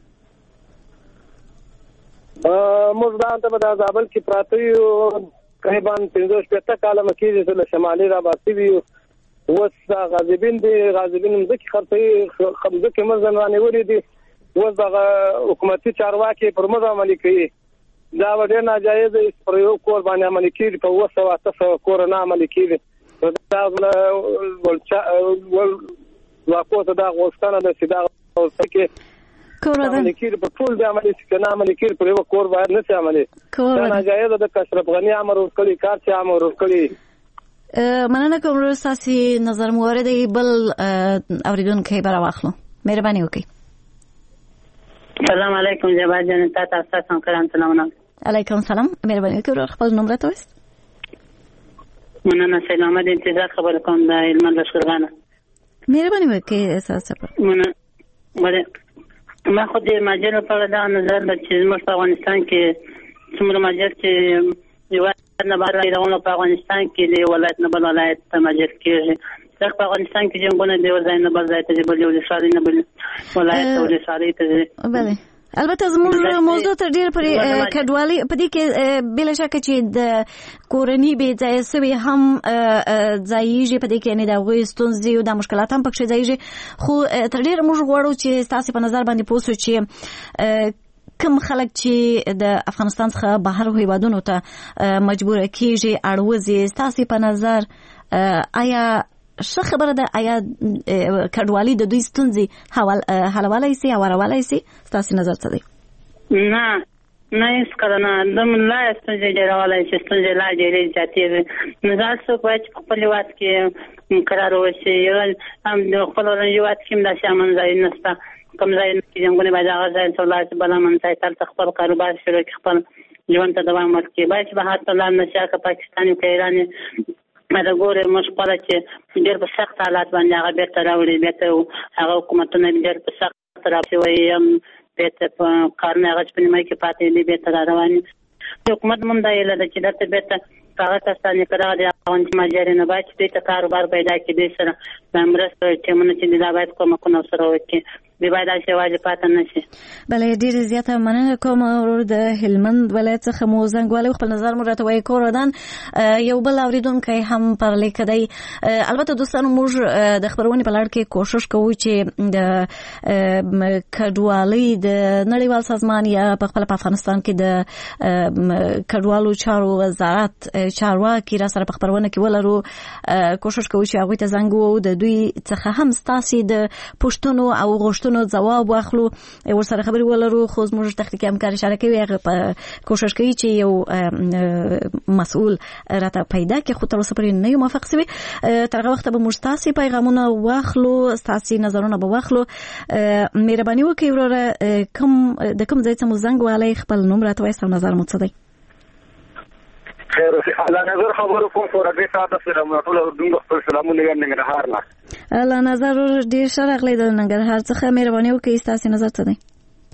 موږ دلته په زابل کې پراته یو، تقریبا پنځه شپېته کاله مخکې چې له شمالي راباسي وي، اوس غازبین دي، غازبین مځکې خرڅوي، مځکې موږ رانیولې دي، اوس دغه حکومتي چارواکي پر موږ عملي کوي. دا به ډېر ناجایزه پر یو کور باندې عملي کېږي، په اوه سوه اته سوه کور نه عملي کېږي. دا واکو ته دا غوښتنه ده چې دا کې عملي کېږي، په ټول د عملي چې نه عملي کېږي پر یو کور باید نه شي عملي. دا ناجایزه ده. که اشرف غني امر ورکړي، کار چې امر ورکړي. مننه کوم ورور، ستاسې نظر مو واردی. بل اورېدونکی به راواخلو، مهرباني وکړئ. سلام علیکم جبار جان، تاسو تاسو کرام سلامونه. علیکم سلام، مهرباني وکړئ ورور خپل نوم راته ووایاست. مننه. سید محمد انتظار خبر کوم د هلمند لښکرګانه. مهرباني وکړئ تاسو په مننه. بله، ما خو د مهاجرو په اړه دا نظر ده چې زموږ په افغانستان کې څومره مهاجر چې هېواد نه بهر راغلي، په افغانستان کې د ولایت نه بل ولایت ته مهاجر کېږي. ځکه په افغانستان کې جنګونه د یو ځای نه بل ځای ته ځي، بل یو ولسوالۍ نه بل ولایت ته ولسوالۍ ته ځي. بله، البته زموږ موضوع تر ډېر پرې کډوالي په دې کې بله شکه چې د کورنۍ بې ځایه سوي هم ځایېږي، په دې کې یعنې د هغوی ستونزې او دا مشکلات هم پکښې ځایېږي. خو تر ډېره موږ غواړو چې ستاسې په نظر باندې پوه شو چې کوم خلک چې د افغانستان څخه بهر هېوادونو ته مجبوره کېږي، اړوځي، ستاسې په نظر آیا ښه خبره ده؟ آیا کډوالي د دوی ستونزې حلولی سي، هوارولی سي؟ ستاسې نظر څه دی؟ نه نه، هېڅکله نه. دوم لا ستونزې ډېرولی چې ستونزې لا ډېرې زیاتېږي. نو دا څوک باید چې په خپل هېواد کې کرار واوسي. هم د خپل هېواد کې هم داسې امن ځایونه شته، کوم ځایونه کې جنګونه باید هغه ځای ته ولاړ شي، بل امن ځای ته هلته خپل کاروبار شروع کړي، خپل ژوند ته دوام ورکړي. باید چې بهر ته لاړ نه شي، که پاکستان وي که ایران وي. دا ګوره موږ خپله چې ډېر په سخت حالات باندې هغه بېرته راوړي، بېرته هغه حکومتونه ډېر په سخت راپسې هم بېرته په کارونه هغه چې په نیمایي کې پاتې دي بېرته را روان دي. د حکومت هم دا هیله ده چې دلته بېرته هغه کسان یې که دغه د افغاني مهاجرین نه باید چې دوی ته کاروبار پیدا کړي، دوی سره مرسته ټیمونه چې دي دا باید کومکونه ورسره وکړي، دی باید دا شواجه پاتې نشي. بله ډېرې زیاته مننه کوم ورور د هلمند ولایت څخه مو زنګ والی خپل نظر مو راته وایي. کور ودان یو بل اورېدونکی هم پر لیک دی. البته دوستانو موږ د خپرونې په لړ کې کوشش کوو چې د کډوالۍ د نړیوال سازمان یا په خپل په افغانستان کې د کډوالو چارو وزارت چارواکي را سره په خپرونه کې ولرو. کوشش کوو چې هغوی ته زنګ ووهو د دوی څخه هم ستاسې د پوښتنو او غوښتنو ځواب واخلو ورسره خبرې ولرو. خو زموږ تخنیکي همکار اشاره کوي هغه په کوشش کوي چې یو مسؤل راته پیدا کړي خو تر اوسه پورې نه یو موافق شوی. تر هغه وخته به موږ ستاسې پیغامونه واخلو ستاسې نظرونه به واخلو. مهرباني وکړئ وروره کوم د کوم ځای څخه مو زنګ والی خپل نوم راته وایاست او نظر مو څه دی؟ خیر اوسې الله نظر خبرو کوم خو راځي تاسو سره مو ټول اردو خپل سلامونه یې ننګرهار نه. الله نظر ډېر ښه راغلی د ننګرهار څخه. مهرباني وکړئ ستاسې نظر څه دی؟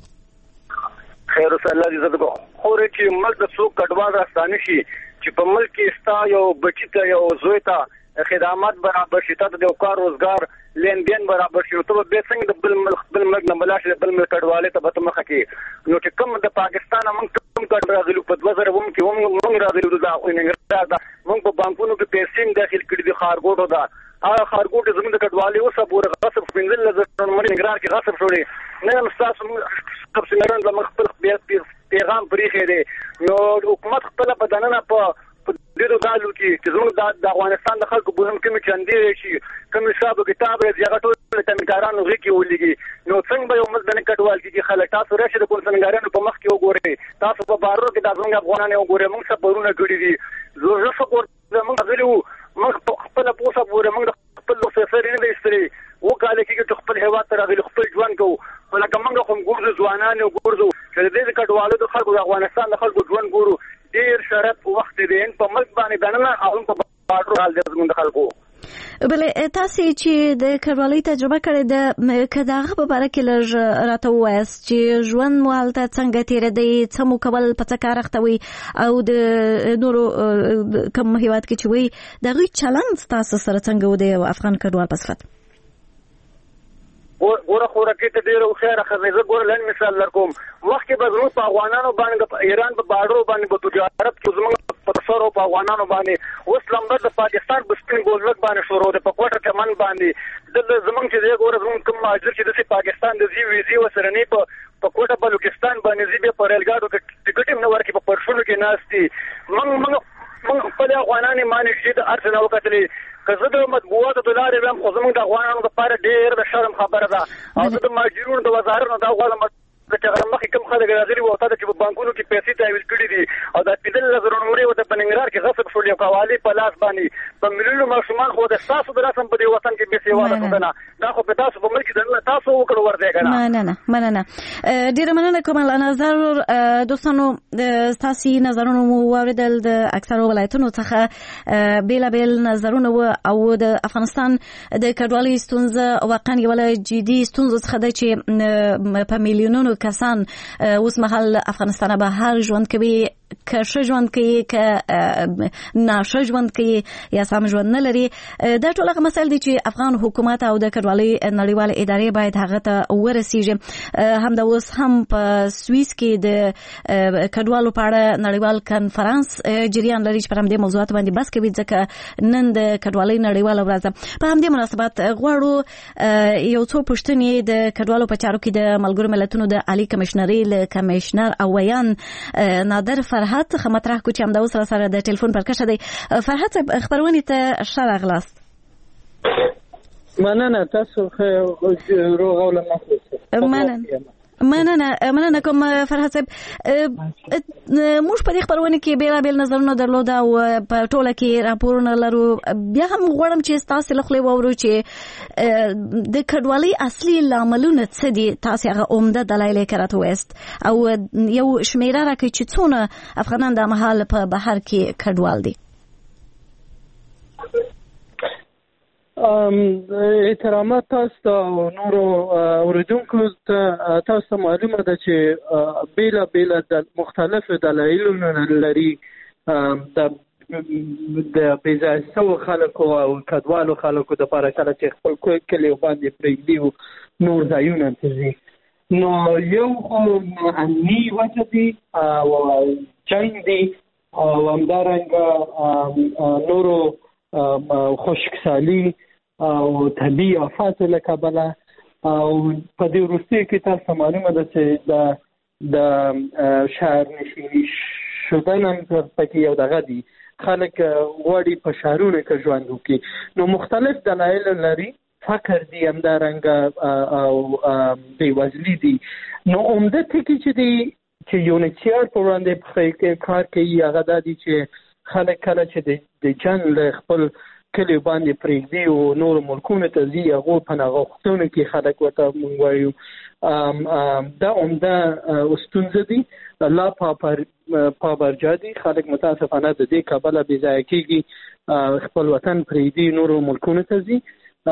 خیر اوسې الله دې عزت وکړو. خو چې ملک د څوک کډوال راستانه شي چې په ملک کې ستا یو بچی ته یو زوی ته خدمات برابر شي ته د کار روزګار لین دین برابر شي ته به څنګه د بل ملک بل ملک نه بلاش بل ملک کډوالې ته به ته مخه کې نو چې کوم د پاکستان موږ کوم کډ راغلو په دوه زره اووه کې موږ راغلو دا ننګرهار دا موږ په بانکونو کې پیسې داخل کړې دي خارګوټو دا هغه خارګوټ زموږ د کډوالې اوسه پورې غصب پنځل لزر نمبر ننګرهار کې غصب شوړي نه تاسو موږ سمران د مخ پیغام پریخې دي نو حکومت خپل بدننه په دغه دالو کې چې زموږ د افغانستان د خلکو په هم کې چندې شي کوم حساب کتاب یې هغه ټول تمکارانو غي کې ولګي نو څنګه به یو مزدن کډوال کې خلک تاسو راشي د کونسنګارانو په مخ کې وګورئ تاسو په بارو کې د زموږ افغانانو وګورئ موږ سفرونه کړی دي زه فکر زموږ غلو موږ خپل پوسه پورې موږ خپل سفر نه ایستري و کاله کې چې خپل هوا ته راغلي خپل ژوند کوو ولکه موږ کوم ګورځو ځوانانو ګورځو چې دې کډوالو د خلکو د افغانستان د خلکو ژوند ګورو ډیر شرط وخت دی په ملک باندې دننه او په بارو حال دې زموږ خلکو. بله تاسو چې د کډوالۍ تجربه کړې ده که د هغه په باره کې لږ راته ووایاست چې ژوند مو هلته څنګه تېرېدی څه مو کول په څه کار اخته وئ او د نورو کوم هېواد کې چې وئ د هغوی چلند ستاسو سره څنګه و د یو افغان کډوال په صفت؟ ګوره خوراکي ته ډېره هوښیاره ښځه زه ګوره لنډ مثال درکوم مخکې به زموږ په افغانانو باندې د ایران په باډرو باندې په تجارت کې زموږ په سرو په افغانانو باندې اوس لمبر د پاکستان په سپین ګولک باندې شروع دی په کوټه چمن باندې دلته زموږ چې دی ګوره زموږ کوم مهاجر چې داسې پاکستان د ځي ویزې ورسره نه په په کوټه بلوچستان باندې ځي بیا په ریلګاډو کې ټکټ هم نه ورکړي په پرشونو کې ناست دي موږ موږ موږ خپل افغانان یې مانې چې د هر څه نه وکتلې که زه د مطبوعاتو د لارې ویم خو زموږ د افغانانو لپاره ډېر د شرم خبره ده او زه د مهاجرونو د وزارت نه دا غواړم چې هغه مخکې کوم خلک راغلي وو تا ته چې په بانکونو کې پیسې تحویل کړي دي او دا پنځلس زره نمرې ورته په ننګرهار کې غصب شول یو قوالي په لاس باندې په میلیونو ماشومان خو د ستاسو د رسم په دې وطن کې بې سواده شوه دا خو په تاسو په ملک کې دننه تاسو وکړو ورځئ که نه مننه مننه ډېره مننه کوم الله نظر دوستانو ستاسې نظرونه مو واورېدل د اکثرو ولایتونو څخه بېلابېل نظرونه و او د افغانستان د کډوالۍ ستونزه واقعا یوه له جدي ستونزو څخه ده چې په میلیونونو کسان اوس مهال افغانستان بهر ژوند کوي که ښه ژوند کوي که ناښه ژوند کوي یا سم ژوند نه لري دا ټول هغه مسایل دي چې افغان حکومت او د کډوالۍ نړیوالې ادارې باید هغه ته ورسیږي. همدا اوس هم په سویس کې د کډوالو په اړه نړیوال کنفرانس جریان لري چې پر همدې موضوعاتو باندې بحث کوي ځکه نن د کډوالۍ نړیواله ورځ ده. په همدې مناسبت غواړو یو څو پوښتنې د کډوالو په چارو کې د ملګرو ملتونو د عالی کمشنرۍ له کمشنر او ویان نادر فرحت څخه مطرح کو چې همدا اوس سره د ټلیفون پر کشه دی. فرحت صاحب خبرونې ته ښه راغلاست. مننه تاسو روغ او لمخ مننه مننه مننه کوم فرحت صاحب موږ په دې خبرونه کې بیلابېل نظرونه درلوده او په ټوله کې راپورونه لرو بیا هم غواړم چې تاسو له خولې واورو چې د کډوالۍ اصلي لاملونه څه دي تاسو هغه عمده دلایل یې راته ووایاست او یو شمیره راکړئ چې څونه افغانان دا مهال په بهر کې کډوال دي. احترامات تاسو ته او نورو اوریدونکو ته تاسو ته معلومه ده چې بیلا بیلا د مختلفو دلایلونو لري د د بېځایه خلکو او کډوالو خلکو د لپاره کله چې خپل کلی باندې پرېږدي نور ځایونه ته ځي. نو یو خو امني وجه دي او جنګ دي او همدارنګه نورو خشکسالي او طبیعي آفات له کبله او په دې وروستیو کې تاسو معلومه ده چې د د شهرنشیني شدن هم پکې یو دغه دي، خلک غواړي په شهرونو کې ژوند وکړي. نو مختلف دلایل لري، فقر دي، همدارنګه او بېوزلي دي. نو عمده ټکي چې دي چې یونیسیار په وړاندې کار کوي هغه دا دي چې خلک کله چې د جنګ له خپل کلی باندې پرېږدي او نورو ملکونو ته ځي، هغو پناه غوښتونو کې خلک ورته موږ وایو دا عمده ستونزه دي، لا پابرجا دي. خلک متاسفانه د دې کبله بې ځایه کېږي، خپل وطن پرېږدي، نورو ملکونو ته ځي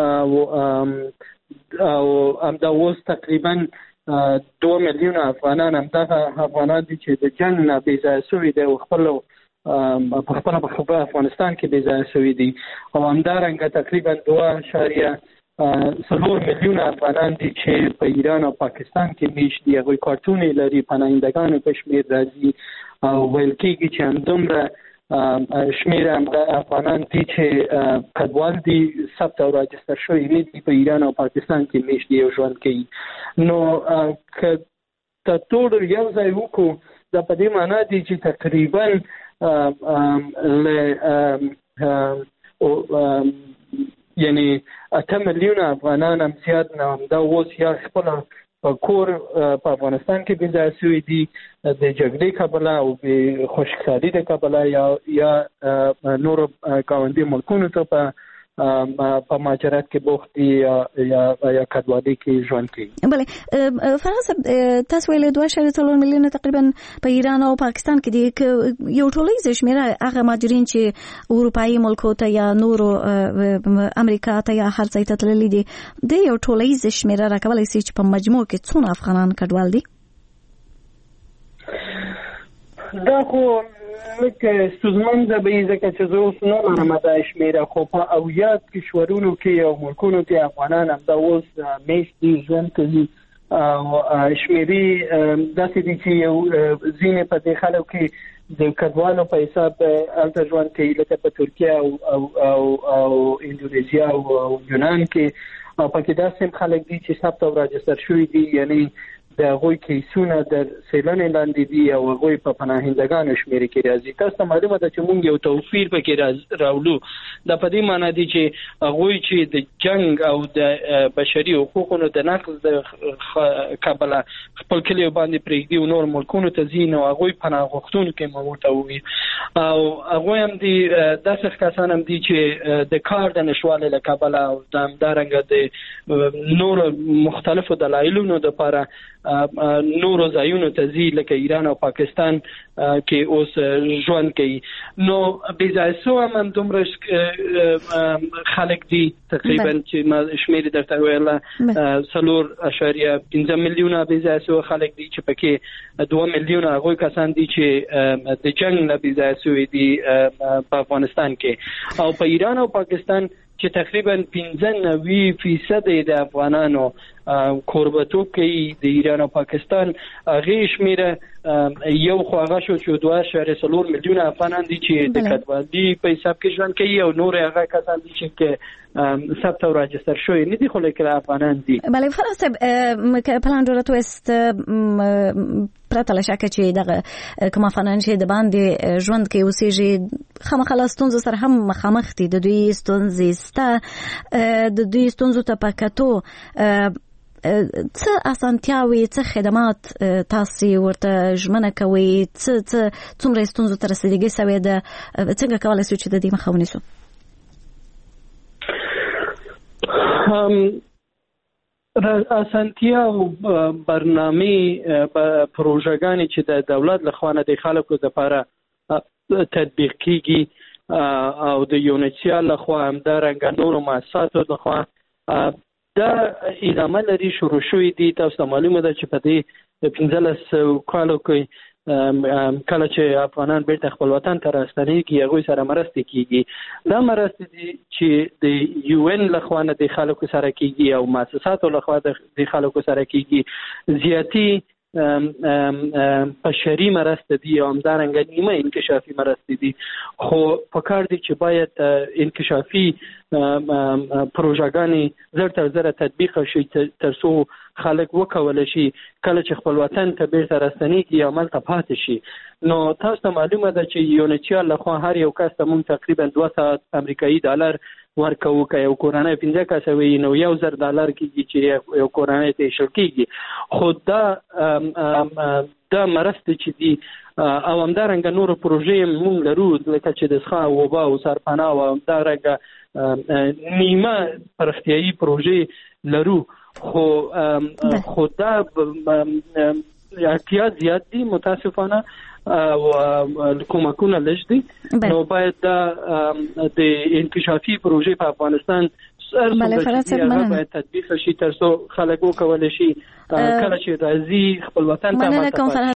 او همدا اوس تقریبا دوه میلیونه افغانان همدغه افغانان دي چې د جنګ نه بې ځایه شوي دي او خپل په خپله په افغانستان کې بې ځایه شوي دي. او همدارنګه تقریبا دوه اعشاریه څلور میلیونه افغانان دي چې په ایران او پاکستان کې میشت دي، هغوی کارتونې لري، پناهندګانو په شمېر راځي او ویل کېږي چې همدومره شمېر افغانان دي چې کډوال دي، ثبت او راجستر شوي نه دي، په ایران او پاکستان کې میشت دي او ژوند کوي. نو که د ټولو یو ځای وکړو دا په دې معنا دي چې تقریبا یعنی اته میلیونه افغانان هم زیات نه همدا اوس یا خپل په کور په افغانستان کې بې ځایه شوي دي د جګړې کبله او د خشکسالي د کبله یا یا نورو ګاونډي ملکونو ته په په مهاجرت کې بوخت دي یا یا یا کډوالۍ کې ژوند کوي. بله فرهاد صاحب، تاسو ویلي دوه اعشاریه څلور میلیونه تقریبا په ایران او پاکستان کې دي. که یو ټولیزه شمېره هغه مهاجرین چې اروپایي ملکو ته یا نورو امریکا ته یا هر ځای ته تللي دي، د یو ټولیزه شمېره راکولی سي چې په مجموع کې څونه افغانان کډوال دي؟ دا خو لکه ستونزمنده به وي ځکه چې زه اوس نه لرم دا شمېره، خو په اویا کشورونو کې او ملکونو کې افغانان همدا اوس میشت دي، ژوند کوي. او شمېرې داسې دي چې یو ځینې په دې خلکو کې د کډوالو په حساب هلته ژوند کوي، لکه په ترکیه او او او اندونیزیا او یونان کې. او پکې داسې هم خلک دي چې ثبت او راجستر شوي دي، یعنی د هغوی کیسونه د څېړنې لاندې دي او هغوی په پناهندګانو شمېرې کې راځي. تاسو ته معلومه ده چې موږ یو توپیر پکې راولو. دا په دې معنا دي چې هغوی چې د جنګ او د بشري حقوقو د نقض د کبله خپل کلیو باندې پرېږدي او نور ملکونو ته ځي، نو هغوی پناه غوښتونکي مو ورته ووي. او هغوی هم دي داسې کسان هم دي چې د کار د نشوالي له کبله او همدارنګه د نورو مختلفو دلایلونو دپاره نورو ځایونو ته ځي، لکه ایران او پاکستان کې اوس ژوند کوي. نو بې ځایه سو هم همدومره خلک دي تقریبا چې ما شمېرې درته ویله څلور اعشاریه پنځه میلیونه بې ځایه سو خلک دي چې پکې دوه میلیونه هغوی کسان دي چې د جنګ نه بې ځایه سوي دي په افغانستان کې. او په ایران او پاکستان چې تقریبا پنځه نوي فیصد د افغانانو کوربتوب کوي د ایران او پاکستان، هغې شمېره یو خو هغه شو چې دوه اعشاریه څلور میلیونه افغانان دي چې د کډوالۍ په حساب کې ژوند کوي، او نور هغه کسان دي چې ثبت او راجستر شوي نه دي خو لیکن افغانان دي. بله فرهاد صاحب، پلان جوړه توست پرته له شکه چې دغه کوم افغانان چې د باندې ژوند کوي اوسېږي خامخا له ستونزو سره هم مخامخ دي. د دوی ستونزې سته، د دوی ستونزو ته په کتو څه اسانتیاوې، څه خدمات تاسو ورته ژمنه کوئ، څه څه څومره ستونزو ته رسیدګي سوې ده، څنګه کولی شو چې د دې مخه ونیسو؟ اسانتیا او برنامې پروژهګانې چې د دولت لخوا نه د خلکو لپاره تطبیق کیږي او د یونیسیا لخوا همدارنګه نورو مؤسساتو لخوا دا ادامه لري، شروع شوي دي. تاسو ته معلومه ده چې په دې پنځلس کالو کې کله چې افغانان بیرته خپل وطن ته راستنېږي هغوی سره مرستې کیږي. دا مرستې دي چې د یو ان لخوا نه د خلکو سره کیږي او مؤسساتو لخوا د خلکو سره کیږي. زیاتی بشري مرستې دي او همدارنګه نیمه انکشافي مرستې دي. خو پکار دي چې باید انکشافي پروژهګانې زر تر زره تطبیق شي تر څو خلک وکولی شي کله چې خپل وطن ته بیرته راستنېږي هملته پاتې شي. نو تاسو ته معلومه ده چې یونیچیال لخوا هر یو کس ته موږ تقریبا دوه سوه امریکایي ډالر ورکوو. که یو کورنۍ پنځه کسه وي نو یو زر ډالر کېږي چې یو کورنۍ ته ایښل کېږي. خو دا دا مرستې چې دي او همدارنګه نورو پروژې موږ لرو لکه چې د څښاک اوبه او سرپناه او همدارنګه نیمه پراختیایي پروژې لرو. خو خو دا احتیاط زیات دي متاسفانه او کومکونه لږ دي. نو باید دا د انکشافي پروژې په افغانستان سره باید تطبیق شي تر څو خلک وکولی شي کله چې راځي خپل وطن ته